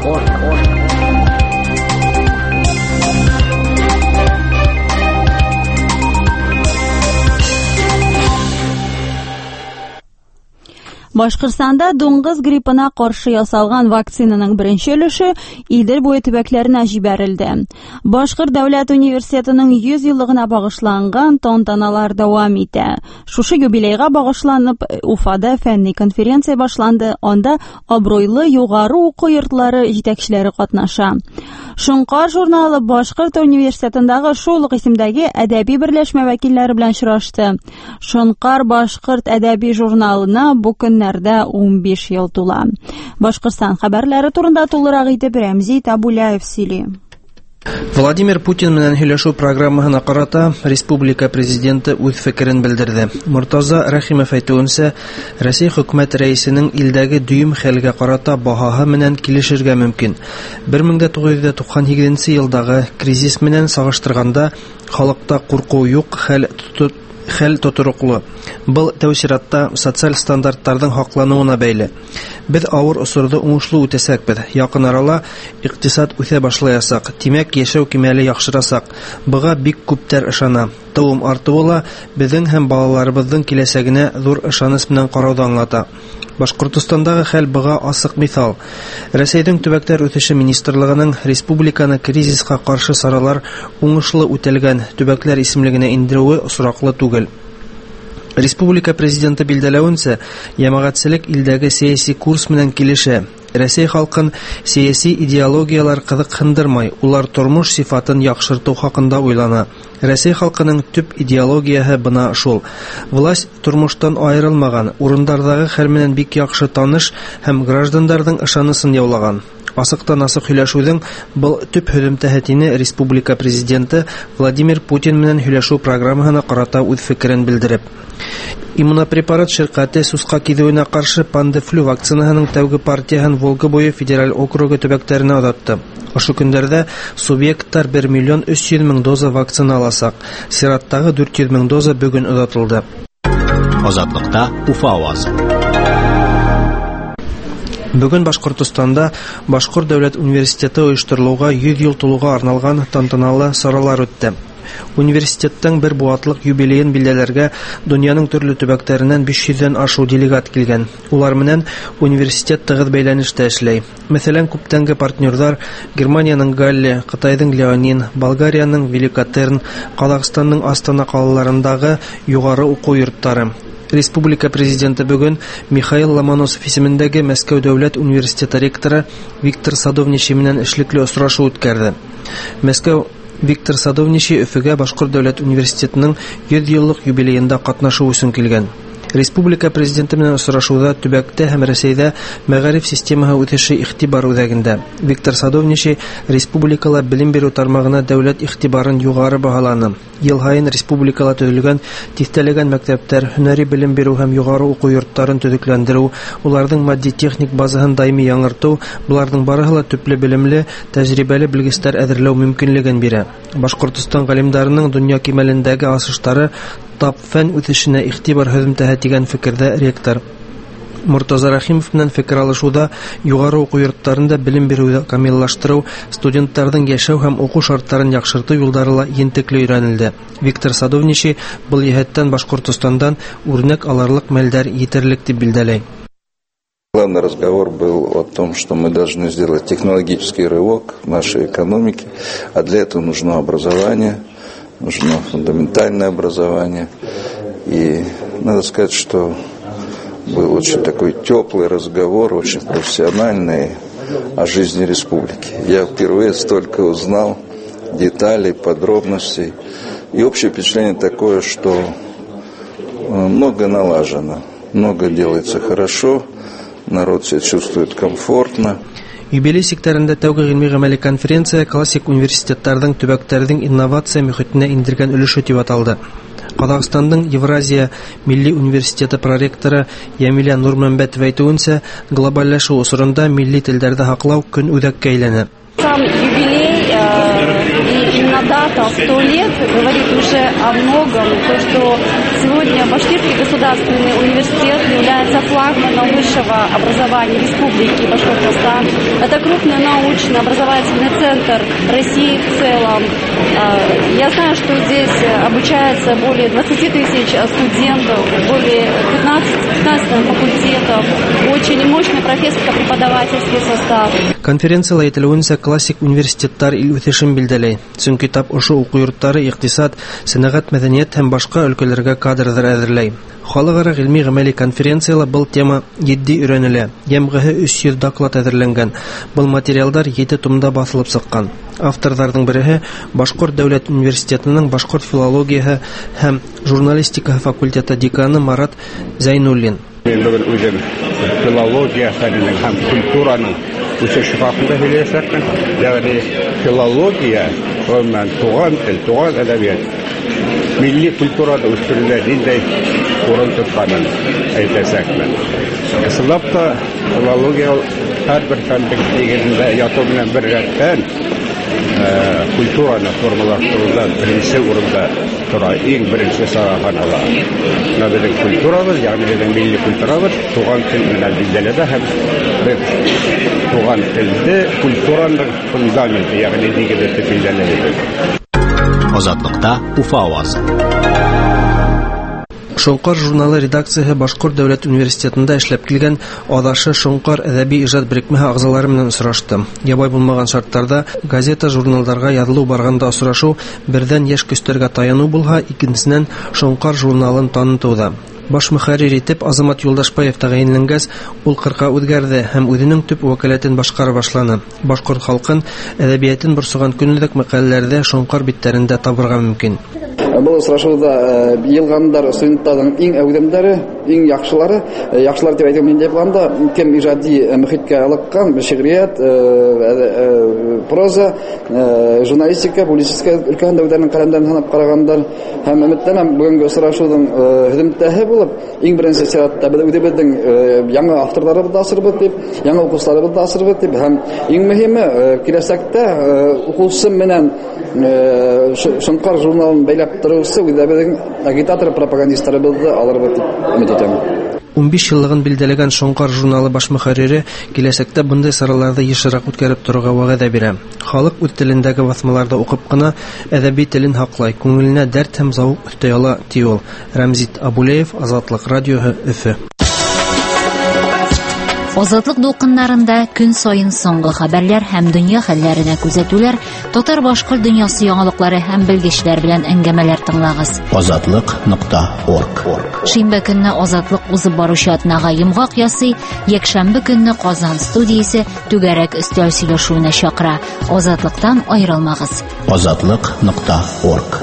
Башкортстанда дуңгыз гриппына каршы ясалган вакцинаның беренче өлеше Идел буе төбәкләренә җибәрелде. Башкорт дәүләт университетының 100 еллыгына багышланган тантаналар дәвам итә. Шушы юбилейга багышланып Уфада фәнни конференция башланды. Анда абруйлы югары уку йортлары җитәкчеләре катнаша. Шуңкар журналы Башкорт университетындагы шул ук исемдәге әдәби берләшмә вәкилләре белән очрашты. Шуңкар Башкорт әдәби журналына бу көннәрдә 15 ел тула. Башкортстан хәбәрләре турында тулырак итеп Рәмзи Табуляев сөйли. Владимир Путин менән һөйләшү программаһына карата республика президенты үз фикерен белдерде. Муртаза Рәхимов әйтүенчә, Россия хөкүмәт рәисенең илдәге дөйм хәлгә карата баһаһы менән килешергә мөмкин. 1998 елдагы кризис менән сагыштырганда халыкта курку юк, хәл тотыруклы. Был тәүсиратта социаль стандартларның хаклануына бәйле. Без авыр осырды уңышлы үтәсәкбез. Якын арала икътисад үсә башлаячак. Тимәк, яшәү кимәле яхшырасак. Буга бик күптәр ышана. Тавым артуыла безнең һәм балаларыбызның киләчәгенә зур ышаныс белән карауды аңлата. Башкортостандагы хәл буга асык мисал. Россиянең төбәкләр үсеше министрлыгының республиканы кризиска каршы саралар уңышлы үтәлгән төбәкләр исемлегенә индерүе осраклы түгел. Республика президенты билдәләвенчә, җәмәгатьчелек илдәге сәяси курс менән килешә. Россия халкын сәяси идеологиялар кызыксындырмай, улар тормыш сыйфатын яхшырту хакында уйлана. Россия халкының төп идеологияһы бына шул. Власть тормыштан аерылмаган, урындардагы хәл менән бик яхшы таныш һәм гражданнарның ышанысын яулаган. Асыктан-асык һөйләшүнең был төп һөҗүмтәһетине республика президенты Владимир Путин менән һөйләшү программаһына карата үз фикерен белдереп. Иммунопрепарат ширкәте суска кидүенә каршы Пандефлю вакцинаһының тәүге партияһын Волга буе федераль округы төбәкләренә озатты. Ошо көндәрдә субъекттар 1 300 000 доза вакцина аласак. Сираттагы 400 000 доза бүген озатылды. Азатлыкта Уфа авазы. Бүген Башкортостанда Башкорт дәүләт университеты оештырылуга 100 ел тулуга арналган тантаналы саралар үтте. Университеттың бер буатлык юбилеен билдәләргә дөньяның төрле төбәкләреннән 500-дән ашу делегат килгән. Улар менән университет тыгыз бәйләнештә эшләй. Мәсәлән, күптәнге партнерлар Германияның Галле, Кытайның Леонин, Болгарияның Великотерн, Казакъстанның Астана калаларындагы югары уку йортлары. Республика президенты бүген Михаил Ломоносов исемендәге Мәскәү дәүләт университеты ректоры Виктор Садовничий менән эшлекле очрашу үткәрде. Мәскәү Виктор Садовничий Өфөгә Башкорт дәүләт университетының 100 еллык юбилеенда катнашу өчен килгән. Республика президенты менән очрашуда төбәктә һәм Россиядә мәгариф системаһы үсеше игътибар үзәгендә. Виктор Садовничий республикала белем бирү тармагына дәүләт игътибарын югары баһаланы. Ел һаен республикала төзелгән тистәлегән мәктәпләр, һөнәри белем бирү һәм югары уку йортларын төзекләндерү, уларның матди-техник базаһын даими яңарту, буларның барыһы ла төпле белемле, тәҗрибәле белгечләр әзерләү мөмкинлеген бирә. Башкортстан галимдарының дөнья кимәлендәге асыштары тап фән үсешенә игътибар һөҗүмтәһе дигән фикердә ректор Муртаза Рәхимов менән фикер алышуда югары уку йортларында белем бирүне камиллаштыру, студентларның яшәү һәм уку шартларын яхшырту юллары ла ентекле өйрәнелде. Виктор Садовничий был җәһәттән Башкортстандан үрнәк аларлык мәлдәр итерлек дип билдәләй. Недавно разговор был о том, что мы должны сделать технологический рывок в нашей экономике, а для этого нужно образование, нужно фундаментальное образование. И надо сказать, что был очень такой теплый разговор, очень профессиональный о жизни республики. Я впервые столько узнал деталей, подробностей. И общее впечатление такое, что много налажено, много делается хорошо, народ себя чувствует комфортно. Юбилей сектарында тәүге гыйльми-гамәли конференция классик университетларның төбәкләрнең инновация мөхитенә индергән өлеше дип аталды. Казакъстанның Евразия милли университеты проректоры Ямиля Нурмәмбәтова әйтүенчә, глобальләшү усырында милли телләрне һаклау көн үҙәккә әйләнә. Сам юбилей и именно дата 100 лет говорит уже о многом. То, что сегодня Башкирский государственный университет является флагманом высшего образования Республики Башкортостан. Это крупный научно-образовательный центр России в целом. Я знаю, что здесь обучается более 20 тысяч студентов, более 15 факультетов, очень мощный профессорско-преподавательский состав. Конференция әйтелүенчә классик университеттар ил үсешен билдәләй. Чөнки тап ошо уку йортлары икътисад, сәнәгать, мәдәният һәм башка өлкәләргә кадрдар әзерләй. Халыкара гыйльми-гамәли конференциялә был тема җитди өйрәнелә. Ямгыһы 300 доклад әзерләнгән. Был материалдар 7 томда басылып чыккан. Авторларның береһе Башкорт дәүләт университетының башкорт филологияһы һәм журналистика факультеты деканы Марат Зайнуллин. Мен бүген үзем филология фәненең һәм культураның үсеше хакында һөйләшәкмен. Ягъни филология, гомумән туган тел, туган әдәбият, милли культурада үстерелә ниндәй урын тотканын әйтәсәкмен. Исламда да филология һәрбер фәннең нигезендә яту белән бер рәттән культураны формалаштыруда беренче урында тора, иң беренче сараган ала. Безнең культурабыз, ягъни безнең милли культурабыз туган тел белән билдәләнә һәм туган телдә культураның фундаменты, ягъни нигезе билдәләнә. Азатлыкта Уфа авазы. Шоңкар журналы редакцияһы Башкорт дәүләт университетында эшләп килгән адашы Шоңкар әдәби иҗат берекмәһе агзалары белән очрашты. Ябай булмаган шартларда газета, журналларга язылу барганда очрашу бердән яшь көстәргә таяну булһа, икенчесеннән Шоңкар журналын танытуда. Баш мөхәррир итеп Азамат Юлдашбаев тәгаенләнгәс, ул 40-ка үҙгәрде һәм үзенең төп вәкаләтен башкара башланы. Башкорт халкын әдәбиятын борсыган көнлек мәкаләләрдә Шоңкар битләрендә табырга мөмкин. Бұл сұрашуда елғандар студенттардың ең әудемдері, ең яқшылары деп айтып мен деп қанда, кем ижади мұхитке алыққан шиғрият, проза, журналистика, публицистика үлкен дәудерінің қаламдарын танып қарағандар һәм үміттенем бүгінгі сұрашудың хідімттәхі болып, ең бірінші сиратта өдебіздің яңа авторларыбызды асырбыд деп, яңа оқушыларыбызды асырбыд деп, һәм ең mühimi келесәктә оқушысы менән Шоңкар журналын бәйләп торучы үзебезнең агитатор пропагандистларыбызды алырбыз дип өмет итәм. 15 еллыгын билдәләгән Шоңкар журналы баш мөхәррире киләчәктә bunday сараларда ешрак үткәреп торырга вәгъдә бирә. Халык үз телендәге басмаларда укып кына әдәби телен хаклай, күңеленә дәрт һәм зауык өстә ала ди ул. Рамзит Абулеев, Азатлык радиоһы, Өфе. Азатлык дулкыннарында көн сайын соңгы хәбәрләр һәм дөнья хәлләренә күзәтүләр, татар-башкорт дөньясы яңалыклары һәм белгечләр белән әңгәмәләр тыңлагыз. Азатлык.орг. Шимбә көнне Азатлык узып баручы атнага йомгак ясый, якшәмбе көнне Казан студиясе түгәрәк өстәл сөйләшүенә чакыра. Азатлыктан аерылмагыз. Азатлык.орг.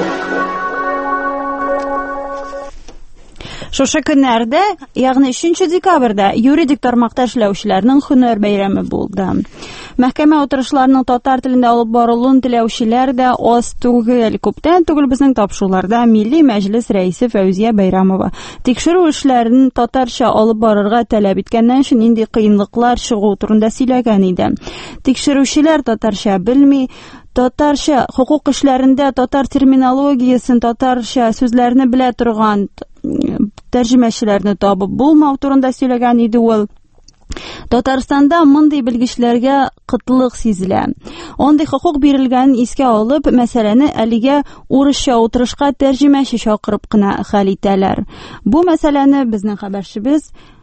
Шушы көннәрдә, ягъни 3 декабрьдә юридик тармакта эшләүчеләрнең һөнәр бәйрәме булды. Мәхкәмә утырышларының татар телендә алып барылуын теләүчеләр дә аз түгел. Күптән түгел безнең тапшыруларда Милли Мәҗлес рәисе Фәүзия Бәйрәмова тикшерү эшләрен татарча алып барырга таләп иткәннән соң нинди кыенлыклар чыгу турында сөйләгән иде. Тикшерүчеләр татарча белми, татарча хукук эшләрендә татар терминологиясын, татарча сүзләрне белә торган тәрҗемәчеләрне табып булмау турында сөйләгән иде ул. Татарстанда мондый белгечләргә кытлык сизелә. Андый хукук бирелгән искә алып, мәсьәләне әлегә урысча утырышка тәрҗемәче чакырып кына хәл итәләр. Бу мәсьәләне безнең хәбәрчебез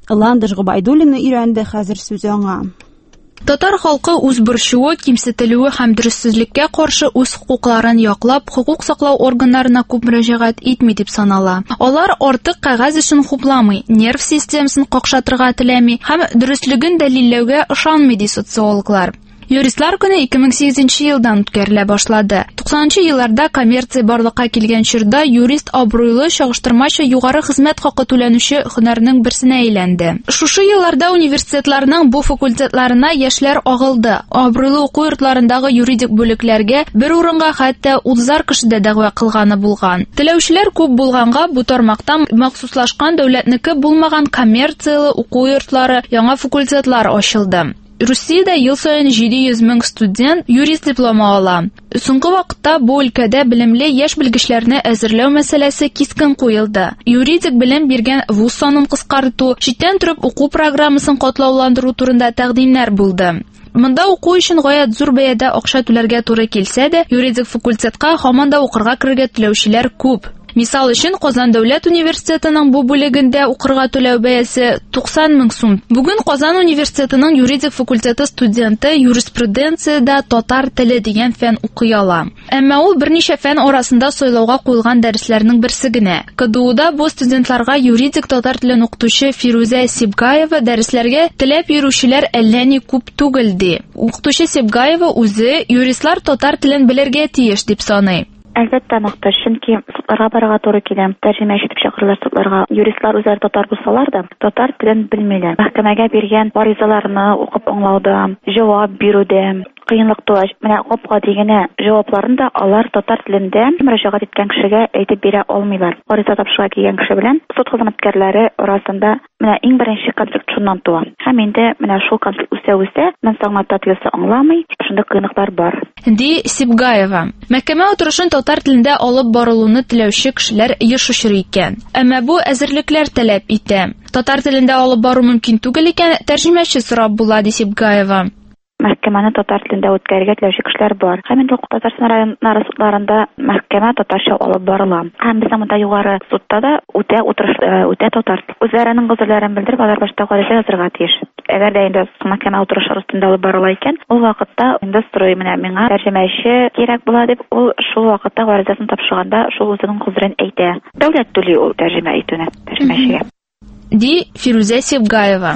Ландыш Гобайдуллина өйрәнде, хәзер сүз аңа. Татар халкы үз борчуы, кимсетелүе һәм дөрессезлеккә каршы үз хукукларын яклап, хукук саклау органнарына күп мөрәҗәгать итми дип санала. Алар артык кәгазь өчен хупламый, нерв системасын какшатырга теләми һәм дөреслеген дәлилләүгә ышанмый ди социологлар. Юристлар көне 2008 елдан үткәрелә башлады. 90 елларда коммерция барлыкка килгән чорда юрист абруйлы, чагыштырмача югары хезмәт хакы түләнүче һөнәрнең берсенә әйләнде. Шушы елларда университетларның бу факультетларына яшьләр агылды. Абруйлы уку йортларындагы юридик бүлекләргә бер урынга хәтта 30 кеше дә дәгъва кылганы булган. Теләүчеләр күп булганга, бу тармактан махсуслашкан дәүләтнеке булмаган коммерцияле уку йортлары, яңа факультетлар ачылды. Русиядә ел саен 700 мең студент юрист дипломы ала. Соңгы вакытта бу өлкәдә белемле яшь белгечләрне әзерләү мәсьәләсе кискен куелды. Юридик белем биргән вуз санын кыскарту, читтән торып уку программасын катлауландыру турында тәкъдимнәр булды. Монда уку өчен гаять зур бәядә акча түләргә туры килсә дә, юридик факультетка һаман да укырга керергә теләүчеләр күп. Мисал өчен, Казан дәүләт университетының бу бүлегендә укырга түләү бәясе 90 мең сум. Бүген Казан университетының юридик факультеты студенты юриспруденциядә татар теле дигән фән укый ала. Әмма ул берничә фән арасында сайлауга куелган дәресләрнең берсе генә. КДУда бу студентларга юридик татар телен укытучы Фируза Сибгаева дәресләргә теләп йөрүчеләр әллә ни күп түгел ди. Укытучы Сибгаева үзе юристлар татар телен белергә тиеш дип саный. Әлбәттә макташ, чөнки судларга барырга туры килә. Тәрҗемәче дип чакырылар судларга. Юристлар үзләре татар булсалар да, татар телен белмиләр. Мәхкәмәгә биргән гаризаларны укып аңлауда, җавап бирүдә кыенлык туа. Менә капка дигәнә җавапларын да алар татар телендә мөрәҗәгать иткән кешегә әйтеп бирә алмыйлар. Гариза тапшырга килгән кеше белән суд хезмәткәрләре арасында менә иң беренче конфликт шуннан туа. Һәм инде менә шул конфликт үсә, мен саңа татарча аңламый, шундый кыенлыклар бар. Ди Сибгаева. Мәхкәмә утырышын татар телендә алып барылуны теләүче кешеләр еш очрый икән. Әмма бу әзерлекләр таләп итә. Татар телендә алып бару мөмкин түгел икән, тәрҗемәче сорап була, ди Сибгаева. Мәхкәмәне татар телендә үткәрергә теләүче кешеләр бар. Һәм инде Татарстан районнары судларында мәхкәмә татарча алып барыла. Һәм безнең монда югары судта да үтә татар. Үзләренең гозерләрен белдереп, алар башта гариза язарга тиеш. Әгәр дә инде мәхкәмә утырышы русында алып барыла икән, ул вакытта инде строй менә миңа тәрҗемәче кирәк була дип, ул шул вакытта гаризасын тапшырганда шул үзенең гозерен әйтә. Дәүләт түли ул тәрҗемә итүне тәрҗемәчегә. Ди Фируза Сибгаева.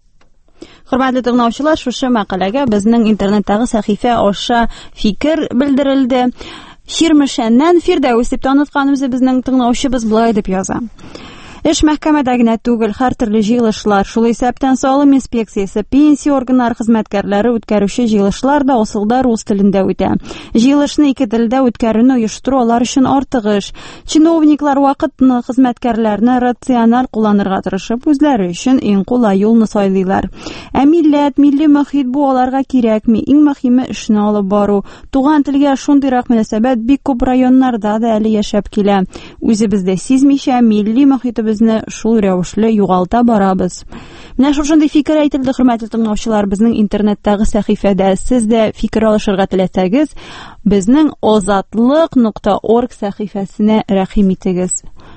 Хөрмәтле тыңлаучылар, шушы мәкаләгә безнең интернеттагы сәхифә аша фикер белдерелде. Ширмешәннән Фирдәүс дип танытканыбыз безнең тыңлаучыбыз булай дип яза. Эш мәхкәмәдә генә түгел, һәр төрле җыелышлар, шул исәптән салым инспекциясе, пенсия органнары хезмәткәрләре үткәрүче җыелышлар да асылда рус телендә үтә. Җыелышны ике телдә үткәрүне оештыру алар өчен артык эш. Чиновниклар вакытны хезмәткәрләрне рациональ кулланырга тырышып, үзләре өчен иң кулай юлны сайлыйлар. Ә милләт, милли мөхит бу аларга кирәкми, иң мөһиме эшне алып бару. Туган телгә шундыйрак мөнәсәбәт бик күп районнарда да әле яшәп килә. Үзебездә сизмичә милли мөхит шул рәвешле югалта барабыз. Менә шушындый фикер әйтелде, хөрмәтле тыңлаучылар, безнең интернеттагы сәхифәдә. Сез дә фикер алышырга теләсәгез, безнең ozatliq.org сәхифәсенә рәхим итегез.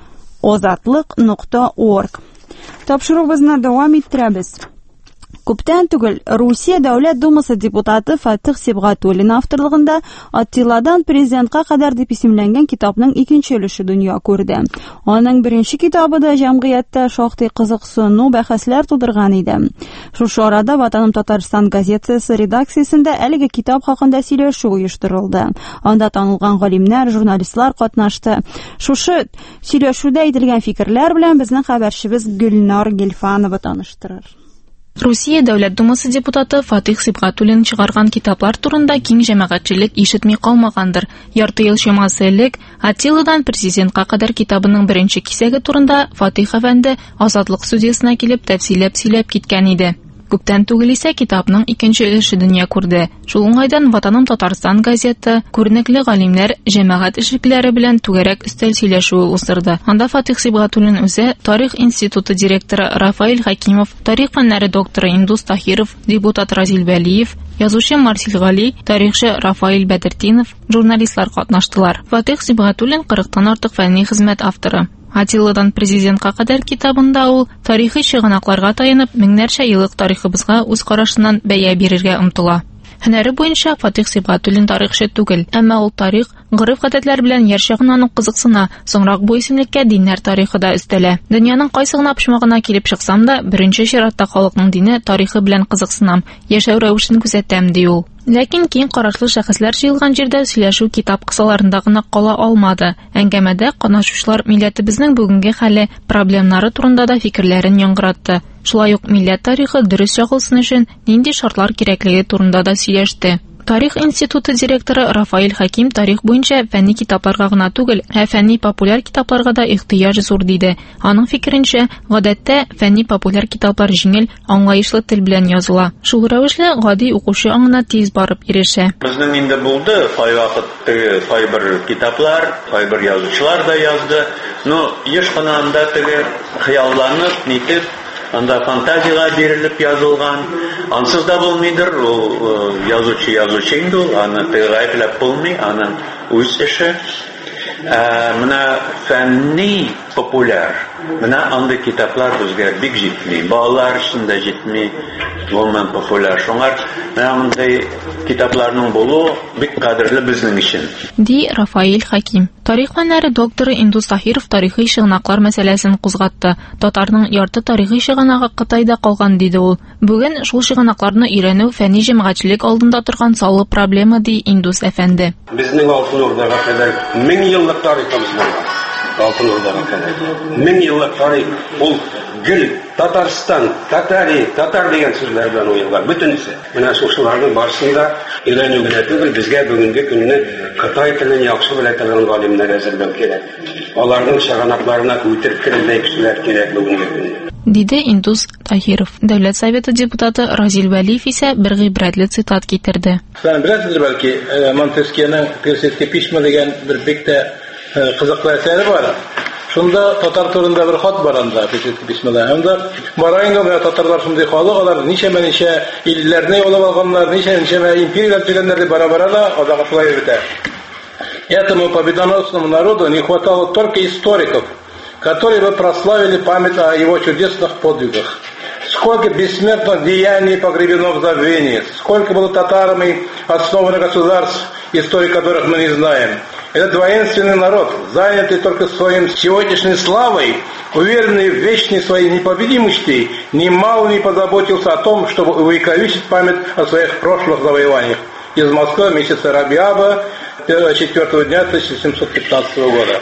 ozatliq.org. Тапшыруыбызны дәвам иттерәбез. Күптән түгел Русия Дәүләт Думасы депутаты Фатих Сибгатуллин авторлыгында Аттиладан президентка кадәр дип исемләнгән китапның икенче өлеше дөнья күрде. Аның беренче китабы да җәмгыятьтә шактый кызыксыну бәхәсләр тудырган иде. Шушы арада Ватаным Татарстан газетасы редакциясендә әлеге китап хакында сөйләшү оештырылды. Анда танылган галимнәр, журналистлар катнашты. Шушы сөйләшүдә әйтелгән фикерләр белән безнең хәбәрчебез Гөлнар Гелфанова таныштырыр. Русия Дәүләт Думасы депутаты Фатих Сибгатуллин чыгарган китаплар турында киң җәмәгатьчелек ишетми калмагандыр. Ярты ел чамасы элек Аттиладан президентка кадәр китабының беренче кисәге турында Фатих әфәнде Азатлык студиясына килеп тәфсилләп сөйләп киткән иде. Күптән түгел исә китапның икенче өлеше дөнья күрде. Шул уңайдан Ватаным Татарстан газеты күренекле галимнәр җәмәгать эшлекләре белән түгәрәк өстәл сөйләшүе уздырды. Анда Фатих Сибгатуллин үзе, Тарих институты директоры Рафаэль Хакимов, тарих фәннәре докторы Индус Тахиров, депутат Разил Вәлиев, язучы Марсил Гали, тарихчы Рафаэль Бәдертдинов, журналистлар катнаштылар. Фатих Сибгатуллин 40-тан артык фәнни хезмәт авторы. Атилладан президентка кадәр китабында ул тарихи чыганакларга таянып, меңнәрчә еллык тарихыбызга үз карашыннан бәя бирергә омтыла. Һөнәре буенча Фатих Сибгатуллин тарихчы түгел, әмма ул тарих, гореф-гадәтләр белән яр чагыннан ук кызыксына, соңрак бу исемлеккә диннәр тарихы да өстәлә. Дөньяның кайсы гына почмагына килеп чыксам да, беренче чиратта халыкның дине тарихы белән кызыксынам, яшәү рәвешен күзәтәм, ди ул. Ләкин киң карашлы шәхесләр җыелган җирдә сөйләшү китап кысаларында гына кала алмады. Әңгәмәдә катнашучылар милләтебезнең бүгенге хәле, проблемнары турында да фикерләрен яңгыратты. Шулай ук милләт тарихы дөрес чагылсын өчен нинди шартлар кирәклеге турында да сөйләште. Тарих институты директоры Рафаэль Хаким тарих буенча фәнни китапларга гына түгел, фәнни популяр китапларга да ихтыяҗ зур диде. Аның фикеренчә, гадәттә фәнни популяр китаплар җиңел, аңлаешлы тел белән языла. Шул рәвешле гади укучы аңына тиз барып ирешә. Безнең инде булды, кайбер китаплар, кайбер язучылар да язды. Но еш кына анда хыялланып, нитеп, анда фантазияга бирелеп язылган. Ансыз да булмыйдыр, язучы инде ул, аны гаепләп булмый, аның үз эше. Менә фәнни популяр, менә андый китаплар безгә бик җитми, балалар өчен дә җитми, гомумән популяр. Шуңар менә андый китапларның булуы бик кадерле безнең өчен. Ди Рафаэль Хаким. Тарих фәннәре докторы Индус Таһиров тарихи чыгынаклар мәсьәләсен кузгатты. Татарның ярты тарихи чыганагы Кытайда калган, диде ул. Бүген шул чыганакларны өйрәнү фәнни җәмәгатьчелек алдында торган саллы проблема, ди Индус әфәнде. Безнең Алтын Урдага кадәр 1000 еллык тарихыбыз бар. Алтын Урдага кадәр 1000 еллык тарих. Ул гел Татарстан, татар дигән сүзләр белән уелган бөтенесе. Менә шуларның барысында өйрәнү генә түгел, безгә бүгенге көнне Кытай телен яхшы белә торган галимнәр әзерләү кирәк. Аларның чыганакларына үтеп керелгән кешеләр кирәк бүгенге көнне. Диде Индус Таһиров. Дәүләт советы депутаты Разил Вәлиев исә бер гыйбрәтле цитат китерде. Сән беләсезме, бәлки Монтескьеның «Персидские письма» дигән бер бик тә кызыклы әсәре бар. Шунда татар турында бер хат бар анда, «Персидские письма»да. Анда барайында татарлар шундый халык, алар ничә илләрне яулап алганнар, ничә империялар төзегәннәр, бара-бара да адага шулай бетә. Этому победоносному народу не хватало только историков, которые бы прославили память о его чудесных подвигах. Сколько бессмертных деяний погребено в забвении, сколько было татарами основано государств, истории которых мы не знаем. Этот воинственный народ, занятый только своим сегодняшней славой, уверенный в вечной своей непобедимости, немало не позаботился о том, чтобы увековечить память о своих прошлых завоеваниях. Из Москвы месяца Рабиаба 4 дня 1715 года.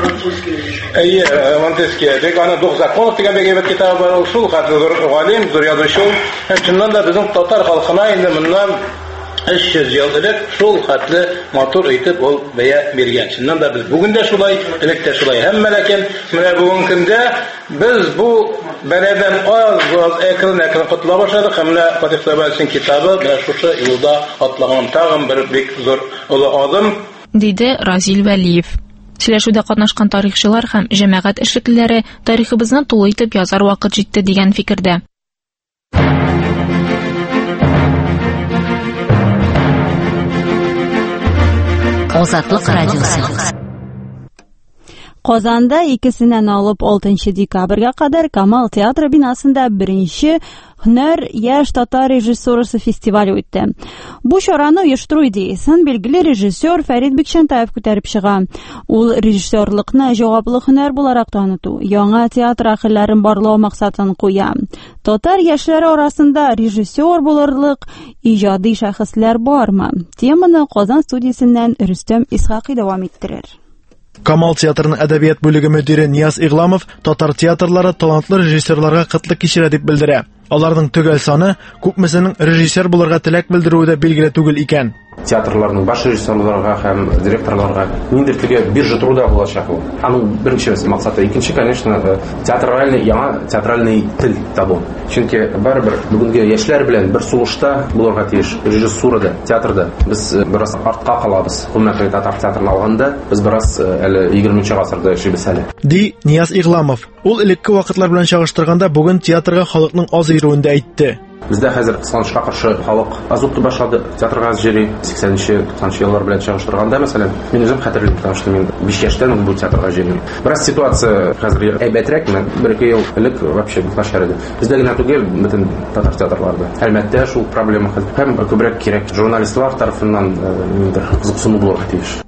Монтескье, бек аны дух законов дигән бер китабы бар, ул шул хәтле галим, зур язучы. Чыннан да безнең татар халкына инде моннан 300 ел элек шул хәтле матур итеп ул бәя биргән. Чыннан да без бүген дә шулай, элек тә шулай. Һәммә ләкин менә бүген көндә без бу бәладән аз әкрен котыла башладык. Һәм Фатих Сибгатуллин китабы менә шушы юлда атлаган тагын бер бик зур улы адым, диде Разил Вәлиев. Сөйләшүдә катнашкан тарихчылар һәм җәмәгать эшлеклеләре тарихыбызны тулы итеп язар вакыт җитте дигән фикердә. Азатлык радиосы. Казанда 2-сеннән алып 6 декабрьгә кадәр Камал театры бинасында 1-нче Һөнәр яшь татар режиссерысы фестивале үтте. Бу чараны оештыру идеясын билгеле режиссер Фәрит Бикчәнтаев күтәреп чыга. Ул режиссерлыкны җаваплы һөнәр буларак таныту, яңа театр әһелләрен барлау максатын куя. Татар яшьләре арасында режиссер булырлык иҗади шәхесләр бармы? Теманы Казан студиясеннән Рөстәм Исхакый дәвам иттерер. Камал театрының әдәбият бүлеге мөдире Нияз Игламов татар театрлары талантлы режиссерларга кытлык кичерә дип белдерә. Аларның төгәл саны күпмесенең режиссер булырга теләк белдерүе дә билгеле түгел икән. Театрларның баш режиссерларга һәм директорларга ниндидер теге биржа труда булачак ул. Аның беренче максаты, икенче, конечно, яңа театральный тел табу. Чөнки барыбер бүгенге яшьләр белән бер сулышта булырга тиеш режиссурада, театрда. Без бераз артка калабыз. Гомумән татар театрын алганда без бераз әле 20нче гасырда яшибез әле. Ди Нияз Игламов. Ул элекке вакытлар белән чагыштырганда бүген театрга халыкның аз йөрүен дә әйтте. Бездә хәзер кызганычка каршы халык азупты башлады. Театрга җыри 80-90 еллар белән чагыштырганда, мәсәлән, мин үзем хәтерлим, таныштым мин 5 яшьтән бу театрга җыри. Бераз ситуация хәзер әйбәтрәк, 1-2 ел элек вообще начар иде. Бездә генә түгел, бөтен татар театрларында. Әлбәттә, шул проблема хәзер һәм күбрәк кирәк журналистлар тарафыннан кызыксыну булырга тиеш.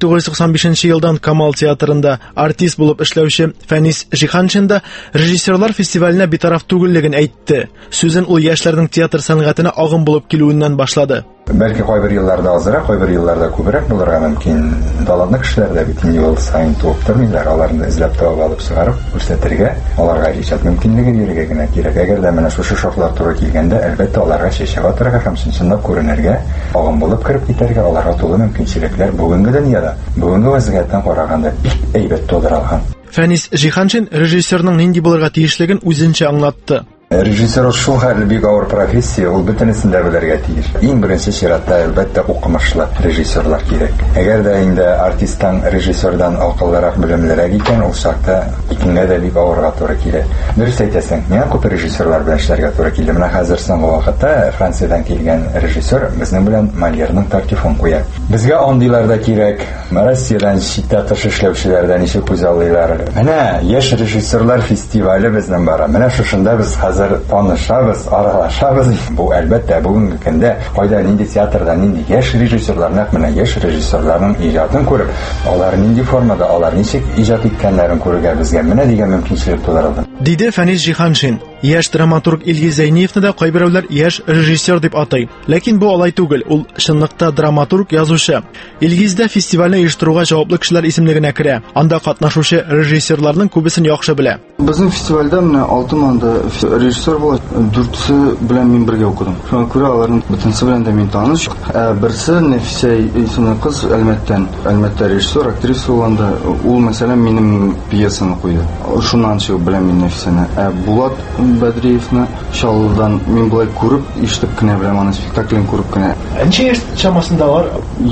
1995 елдан Камал театрында артист булып эшләүче Фәнис Жиханшин да режиссерлар фестиваленә битараф түгеллеген әйтте. Сүзен ул яшьләрнең театр сәнгатенә агым булып килүеннән башлады. Бәлки кайбер елларда азрак, кайбер елларда күбрәк булырга мөмкин. Талантлы кешеләр дә бит ел сайын туып тормыйлар, аларны эзләп табып алып чыгарып күрсәтергә, аларга иҗат мөмкинлеге бирергә генә кирәк. Әгәр дә менә шушы шартлар туры килгәндә, әлбәттә аларга чәчәк атырга һәм чынлап күренергә, агым булып кирип китәргә аларга тулы мөмкинчелекләр бүгенге дөньяда, бүгенге вазгыятьтән караганда бик әйбәт тудырылган. Фәнис Жиханшин режиссерның нинди булырга тиешлеген үзенчә аңлатты. Режиссер шул хәл бик авыр профессия, ул бөтенесен дә белергә тиеш. Иң беренче чиратта әлбәттә укымышлы режиссерлар кирәк. Әгәр дә инде артисттан режиссердан акыллырак белемлерәк икән, ул чакта икенгә дә бик авырга туры килә. Дөрес әйтәсең, миңа күп режиссерлар белән эшләргә туры килде. Менә хәзер соңгы вакытта Франциядән килгән режиссер безнең белән Мольерның тартифын куя. Безгә андыйлар да кирәк. Россиядән читтә тыш эшләүчеләрдән ничек күз алдылар. Менә яшь режиссерлар фестивале безнең бара. Менә шушында без танышабыз, аралашабыз. Бу әлбәттә бүгенге көндә кайда нинди театрда нинди яшь режиссерлар, менә яшь режиссерларның иҗатын күреп, алар нинди формада, алар ничек иҗат иткәннәрен күрергә безгә менә дигән мөмкинчелек тудырылды. Диде Фәнис Жиханшин. Яшь драматург Илгиз Зәйниевны да кайберәүләр яшь режиссер дип атай. Ләкин бу алай түгел, ул чынлыкта драматург, язучы. Илгиздә фестивальне оештыруга җаваплы кешеләр исемлегенә керә. Анда катнашучы режиссерларның күбесен яхшы белә. Безнең фестивальдә менә 6 манда режиссер була, 4-се белән мин бергә укыдым. Шуңа күрә аларның бөтенсе белән дә мин таныш. Берсе Нәфисә исемле кыз Әлмәттә режиссер, актриса булганда, ул мәсәлән минем пьесаны куйды. Шуннан чыгып беләм мин Нәфисәне. Булат Бәдриевны Шаллыдан мин булай күреп, ишетеп кенә беләм, аны спектаклен күреп кенә. Ничә яшь чамасындалар?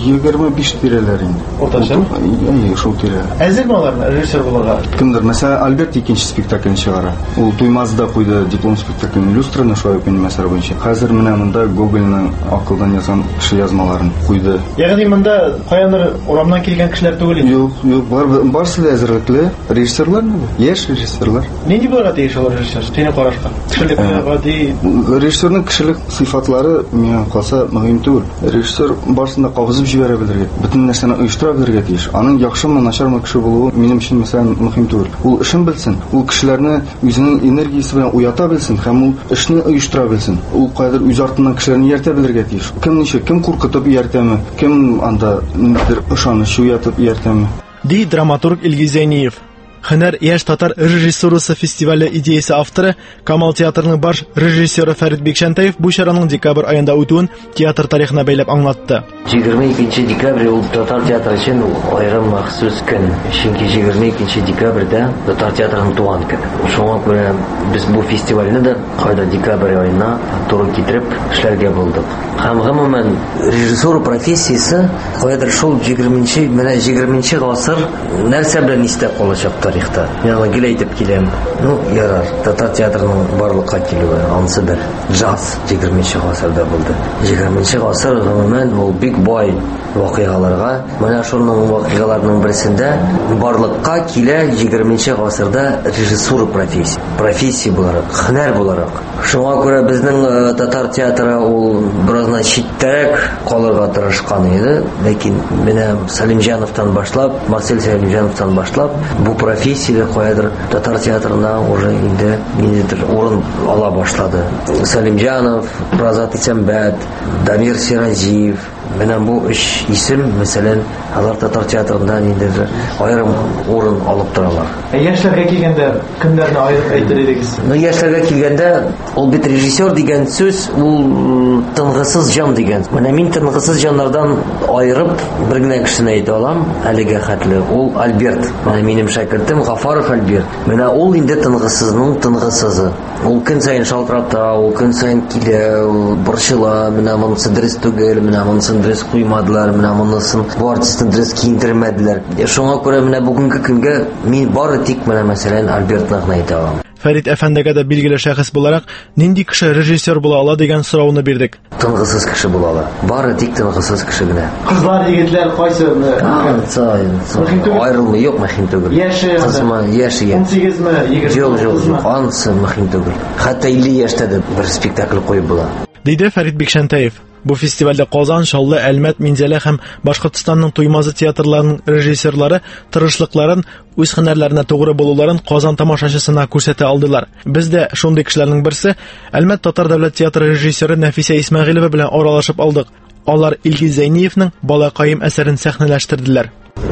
25 тирәләр инде. Отачан? Шул тирә. Әзер булалар режиссер булырга. Кемдер, мәсәлән, Альберт икенче спектаклен чыгара. Ул Туймазда куйды диплом спектаклен иллюстраны шулай ук минем әсәр буенча. Хәзер менә монда Гогольның акылдан язган кеше язмаларын куйды. Ягъни монда каяныр урамнан килгән кешеләр түгел инде. Юк, барысы да әзерлекле режиссерлар, яшь режиссерлар. Нинди булырга тиеш алар режиссер? Сине карашка. Кешелек гади. Режиссерның кешелек сыйфатлары миңа калса мөһим түгел. Режиссер барысында кабызып җибәрә белергә, бөтен нәрсәне оештыра белергә тиеш. Аның яхшымы, начармы кеше булуы минем өчен мәсәлән мөһим түгел. Ул эшен белсен, ул кешеләрне үзенең энергиясе белән уята белсен һәм ул эшне оештыра белсен. Ул кайдыр үз артыннан кешеләрне ияртә белергә тиеш. Кем ничек, кем куркытып ияртәме, кем анда ниндидер ышаныч уятып ияртәме. Ди драматург Илгиз Зәйниев. Һөнәр яшь татар режиссурасы фестивале идеясе авторы, Камал театрының баш режиссеры Фәрит Бикшәнтәев бу чараның декабрь аенда үтүен театр тарихына бәйләп аңлатты. 22 декабрь ул татар театры өчен аерым махсус көн. Чөнки 22 декабрьдә татар театрының туган көне. Шуңа күрә без бу фестивальне дә кайда декабрь аена туры китереп эшләргә булдык. Һәм гомумән режиссура профессиясе кайдыр шул 20 гасыр нәрсә белән истә калачак тарихта. Яңа гел әйтеп киләм. Ярар, татар театрының барлыкка килүе анысы бер джаз 20 гасырда булды. 20 гасыр гомумән ул бик бай вакыйгаларга. Менә шуның вакыйгаларының берсендә барлыкка килә 20 гасырда режиссура профессия буларак, һөнәр буларак. Шуңа күрә безнең татар театры ул бераздан читтәрәк калырга тырышкан иде. Ләкин менә Салимҗановтан башлап, Марсель Салимҗановтан башлап бу профессия кайдыр татар театрына уже инде ниндидер урын ала башлады. Салимҗанов, Разат Исәнбәт, Дамир Сиразиев, менә бу үч исем, мәсәлән, алар татар театрында ниндидер аерым урын алып торалар. Яшьләргә килгәндә кемнәрне аерып әйтер идегез? Яшьләргә килгәндә ул бит режиссер дигән сүз, ул тынгысыз җан дигән. Менә мин тынгысыз җаннардан аерып бер генә кешене әйтә алам, әлегә хәтле. Ул Альберт. Менә минем шәкертем Гафаров Альберт. Менә ул инде тынгысызның тынгысызы. Ул көн сайын шалтырата, ул көн сайын килә, борчыла, менә монысы дөрес түгел, менә монысын дөрес куймадылар, менә монысын бу артистны дөрес киендермәделәр. Шуңа күрә менә бүгенге көнгә мин бары тик менә мәсәлән Альбертны гына әйтә алам. Фәрит әфәндегә дә билгеле шәхес буларак, нинди кеше режиссер була ала дигән сорауны бирдек. Тынгысыз кеше була ала. Бары тик тынгысыз кеше генә. Кызлар, егетләр кайсы? Аерылмый юк, мөһим түгел. Кызмы, яше. 18ме, 20? Юк, ансы мөһим түгел. Хәтта 50 яшьтә дә бер спектакль куеп була. Диде Фәрит Бикшәнтәев. Бу фестивальдә Казан, Шаллы, Әлмәт, Минзәлә һәм Башкортстанның туймазы театрларының режиссерлары тырышлыкларын, үз һөнәрләренә тугры булуларын Казан тамашачысына күрсәтә алдылар. Без дә шундый кешеләрнең берсе Әлмәт Татар дәүләт театры режиссеры Нәфисә Исмәгыйлова белән аралашып алдык. Алар Илгиз Зәйниевның Балакаем әсәрен сәхнәләштерделәр.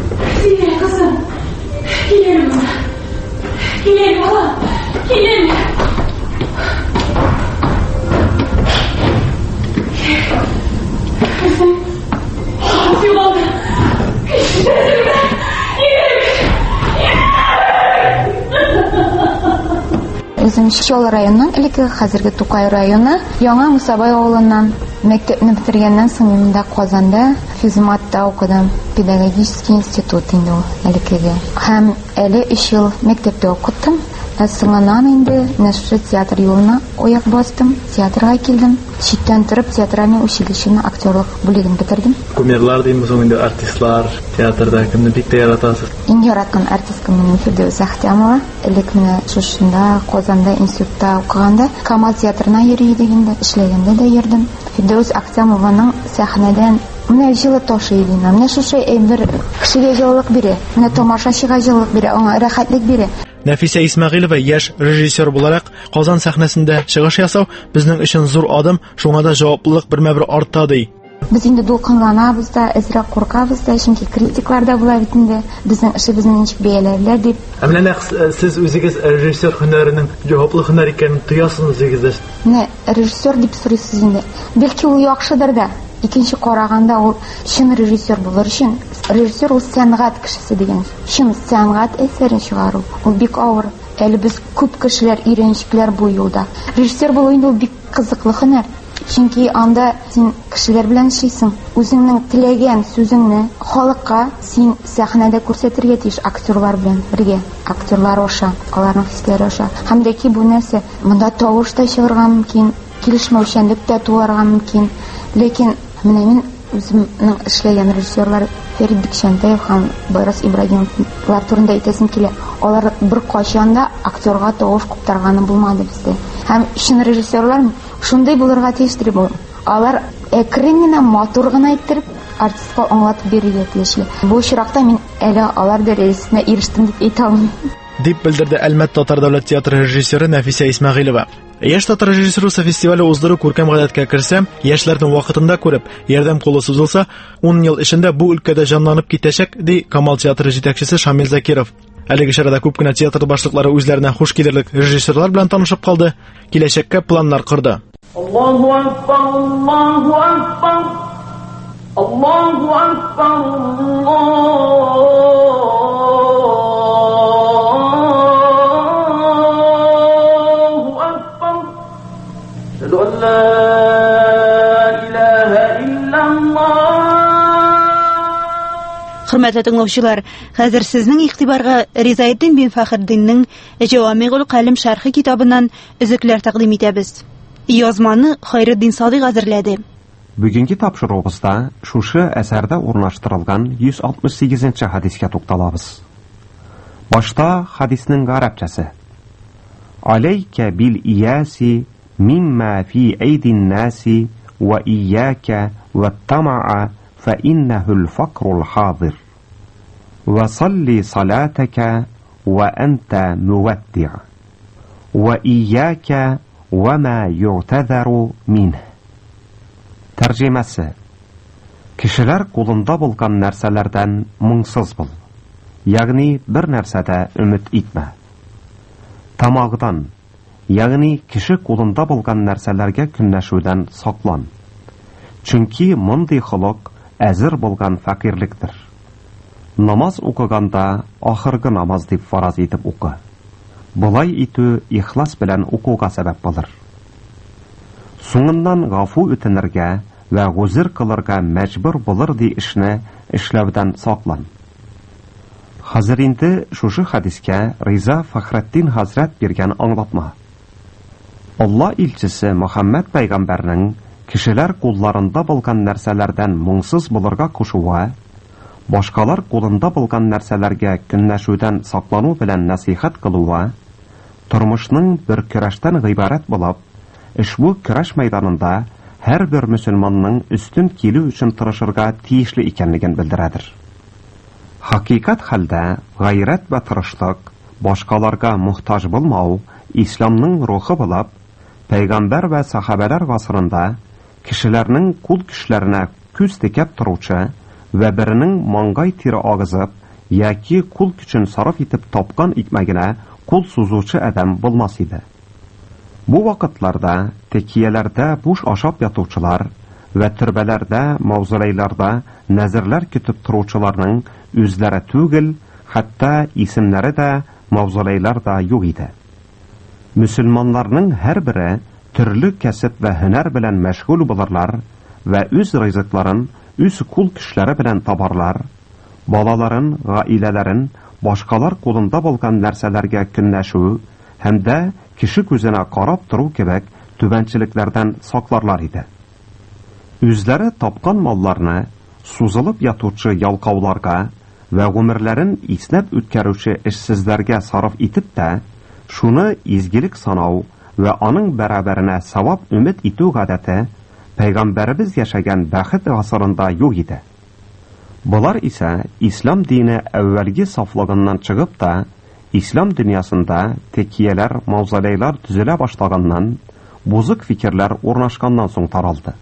Үзем Чечола районынан, элекке хәзерге Тукай районы, Яңа Мусабай авылыннан мәктәпне бетергәннән соң монда Казанда физматта укыдым. Педагогический институт инде ул элеккеге. Һәм әле 3 ел мәктәптә укыттым. Соңыннан инде Нәшри театр юлына аяк бастым, театрга килдем. Читтән торып театральный училищене актерлык бүлеген бетердем. Кумирлар димез инде, артистлар, театрда кемне бик тә яратасыз? Иң яраткан артисткам минем Фирдәүс Әхтәмова. Элек менә шушында Казанда институтта укыганда Камал театрына йөри идек инде, эшләгәндә дә йөрдем. Фирдәүс Әхтәмованың сәхнәдән менә җылы ташы иде. Менә шушы бер кешегә җылылык бирә. Менә тамашачыга җылылык бирә, аңа рәхәтлек бирә. Нәфисә Исмәгыйлова яшь режиссер буларак Казан сәхнәсендә чыгыш ясау безнең өчен зур адым, шуңа да җаваплылык бермә-бер артта ди. Без инде дулкынланабыз да, әзрәк куркабыз да, чөнки критиклар да була бит инде. Безнең эшебезне ничек бәяләрләр дип. Менә сез үзегез режиссер һөнәренең җаваплы һөнәр икәнен тоясыз үзегез. Менә режиссер дип сорыйсыз инде. Бәлки ул яхшыдыр да. Икенче караганда ул чын режиссер булыр өчен, режиссер ул сәнгать кешесе дигән. Чын сәнгать әсәрен чыгару. Ул бик авыр. Әле без күп кешеләр иренчекләр бу юлда. Режиссер булу инде ул бик кызыклы һөнәр. Чөнки анда син кешеләр белән эшлисең. Үзеңнең теләгән сүзеңне халыкка син сәхнәдә күрсәтергә тиеш актерлар белән бергә. Актерлар аша, аларның хисләре аша. Һәм дә ки бу нәрсә монда тавыш та чыгарга мөмкин, килешмәүчәнлек тә туарга мөмкин. Ләкин менә мин үземнең эшләгән режиссерлар Фәрит Бикшәнтәев һәм Байрас Ибрагимовлар турында әйтәсем килә. Алар бер кайчан да актерга тавыш куптарганы булмады бездә. Һәм чын режиссерлар шундай булырга тиештер бу. Алар әкрен генә, матур гына әйттереп артистка аңлатып бирергә тиешле. Бу чиракта мин әле алар дәрәҗәсенә ирештем дип әйтә алмыйм. Дип белдерде Әлмәт Татар дәүләт театры режиссеры Нәфисә Исмәгыйлова. Яшь татар режиссеры фестивале уздыру күркәм гадәткә керсә, яшьләрнең вакытында күреп, ярдәм кулы сузылса, 10 ел эчендә бу өлкәдә җанланып китәчәк, ди Камал театры җитәкчесе Шамил Закиров. Әлеге чарада күп кенә театр башлыклары үзләренә хуш килерлек режиссерлар белән танышып калды, киләчәккә планнар кырды. Аллаһу акбар, Аллаһу акбар. Аллаһу акбар. Хөрмәтле тыңлаучылар, хәзер сезнең игътибарга Ризаетдин бин Фәхреддиннең Җавамигул Калим шәрхи китабыннан өзекләр тәкъдим итәбез. Язманы Хайретдин Садыйк әзерләде. Бүгенге тапшыруыбызда шушы әсәрдә урнаштырылган 168-нче хадискә тукталабыз. Башта хадиснең гарәпчәсе. Алейка бил ияси мимма фи айдин наси ва ияка ваттамаа фа иннахул факрул хадир. Ва салли салатака ва анта муwaddi'. Ва ияка ва ма ю'тазару минх. Тәрҗемәсе. Кешеләр кулында булган нәрсәләрдән моңсыз бул. Ягъни бер нәрсәдә өмет итмә. Тамагыдан, ягъни кеше кулында булган нәрсәләргә көнләшүдән саклан. Чөнки мондый холык әзер булган фәкыйрьлектер. Намаз укыганда ахыргы намаз дип фараз итеп укы. Булай итү ихлас белән укуга сәбәп булыр. Соңыннан гафу үтенергә вә гузыр кылырга мәҗбүр булыр ди эшне эшләүдән саклан. Хәзер инде шушы хадискә Риза Фахретдин хәзрәт биргән аңлатма. Алла илчесе Мөхәммәд пәйгамбәрнең кешеләр кулларында булган нәрсәләрдән моңсыз булырга кушуы, башкалар кулында булган нәрсәләргә көнләшүдән саклану белән насихат кылуы, тормышның бер көрәштән гыйбарәт булып, ушбу көрәш мәйданында һәрбер мөселманның үстен килү өчен тырышырга тиешле икәнлеген белдерәдер. Хакыйкать хәлдә гайрәт вә тырышлык, башкаларга мохтаҗ булмау исламның рухы булып, пәйгамбәр вә сахабәләр гасырында кешеләрнең кул көчләренә күз текәп торучы вә беренең маңгай тире агызып яки кул көчен сарыф итеп тапкан икмәгенә кул сузучы адам булмас иде. Бу вакытларда текияләрдә буш ашап ятучылар вә төрбәләрдә, мавзолейларда нәзерләр көтеп торучыларның үзләре түгел, хәтта исемнәре дә, мавзолейлар да юк иде. Мөселманларның һәрбере төрле кәсеп вә һөнәр белән мәшгуль булырлар вә үз ризыкларын үз кул көчләре белән табарлар, балаларын, гаиләләрен башкалар кулында булган нәрсәләргә көнләшү һәм дә кеше күзенә карап тору кебек түбәнчелекләрдән сакларлар иде. Үзләре тапкан малларны сузылып ятучы ялкауларга вә гомерләрен иснәп үткәрүче эшсезләргә сарыф итеп тә, шуны изгелек санау вә аның бәрабәренә савап өмет итү гадәте пәйгамбәребез яшәгән бәхет гасырында юк иде. Булар исә ислам дине әүвәлге сафлыгыннан чыгып та, ислам дөньясында текияләр, мавзолейлар төзелә башлаганнан, бузык фикерләр урнашканнан соң таралды.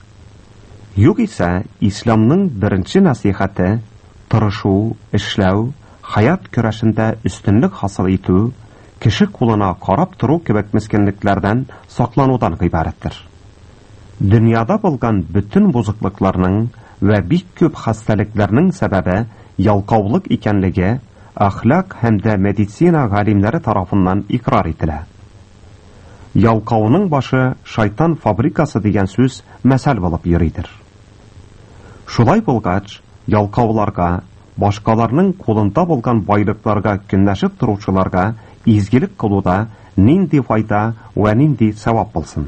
Юк исә исламның беренче насихаты тырышу, эшләү, хаят көрәшендә өстенлек хасыл итү, кеше кулына карап тору кебек мискенлекләрдән сакланудан гыйбарәттер. Дөньяда булган бүтән бузыклыкларның вә бик күп хасталыкларның сәбәбе ялкаулык икәнлеге әхлак һәм дә медицина галимнәре тарафыннан икрар ителә. Ялкауның башы шайтан фабрикасы дигән сүз мәсәл булып йөридер. Шулай булгач, ялкауларга, башкаларның кулында булган байлыкларга көнләшеп торучыларга изгелек кылуда нинди файда вә нинди савап булсын.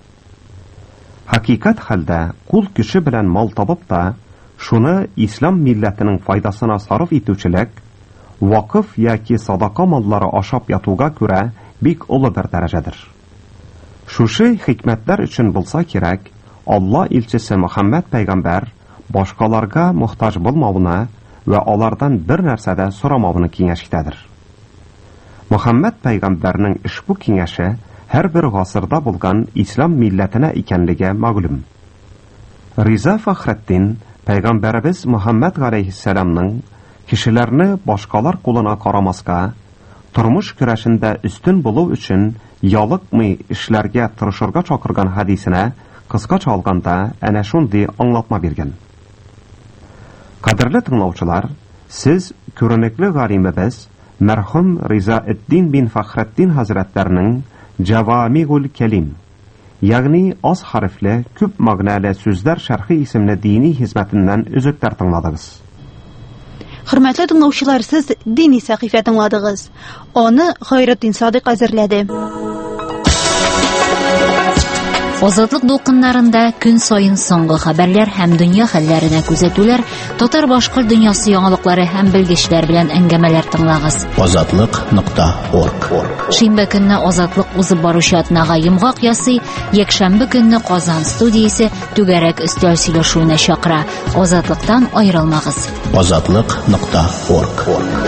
Хакыйкать хәлдә кул көче белән мал табып та, шуны ислам милләтенең файдасына сарыф итүчелек, вакыф яки садака маллары ашап ятуга күрә бик олы бер дәрәҗәдер. Шушы хикмәтләр өчен булса кирәк, Алла илчесе Мөхәммәд пәйгамбәр башкаларга мохтаҗ булмауына вә алардан бер нәрсә дә сорамауны киңәш итәдер. Мөхәммәд пәйгамбәрнең ушбу киңәше һәрбер гасырда булган ислам милләтенә икәнлеге мәгълүм. Риза Фахретдин пәйгамбәребез Мөхәммәд галәйһиссәламның кешеләрне башкалар кулына карамаска, тормыш көрәшендә өстен булу өчен ялыкмый эшләргә тырышырга чакырган хадисенә кыскача алганда әнә шундый аңлатма биргән. Кадерле тыңлаучылар, сез күренекле галимебез мәрхүм Риза эд-Дин бин Фахретдин хәзрәтләренең Җавамигул Кәлим, ягъни аз хәрефле, күп мәгънәле сүзләр шәрхи исемле дини хезмәтеннән үзектәр тыңладыгыз. Хөрмәтле тыңлаучылар, сез дини сәхифә тыңладыгыз. Аны Гайретдин Садык әзерләде. Азатлык дулкыннарында көн сайын соңгы хәбәрләр һәм дөнья хәлләренә күзәтүләр, татар-башкорт дөньясы яңалыклары һәм белгечләр белән әңгәмәләр тыңлагыз. Азатлык.орг. Шимбә көнне Азатлык узып баручы атнага йомгак ясый, якшәмбе көнне Казан студиясе түгәрәк өстәл сөйләшүенә чакыра. Азатлыктан аерылмагыз. Азатлык.орг.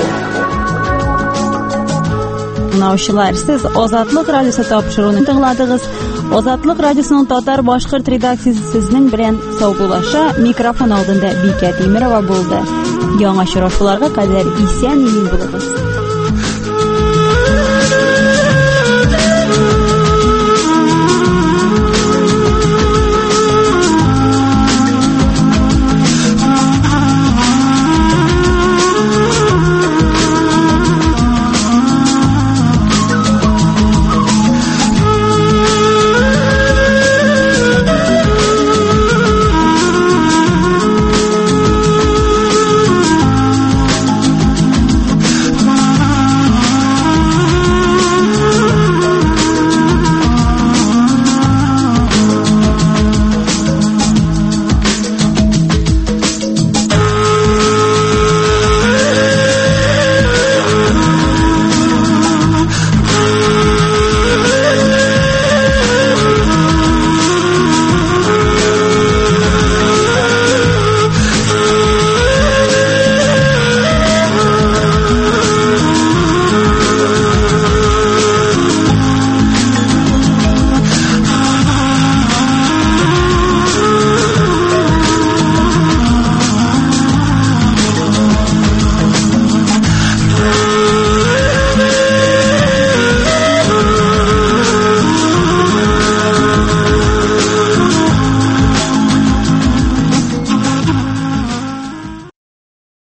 Тыңлаучылар, сез Азатлык радиосы тапшыруын тыңладыгыз. Азатлык радиосының татар-башкорт редакциясе сезнең белән саубулаша, микрофон алдында Бикә Тимерова булды. Яңа очрашуларга кадәр исән-имин булыгыз.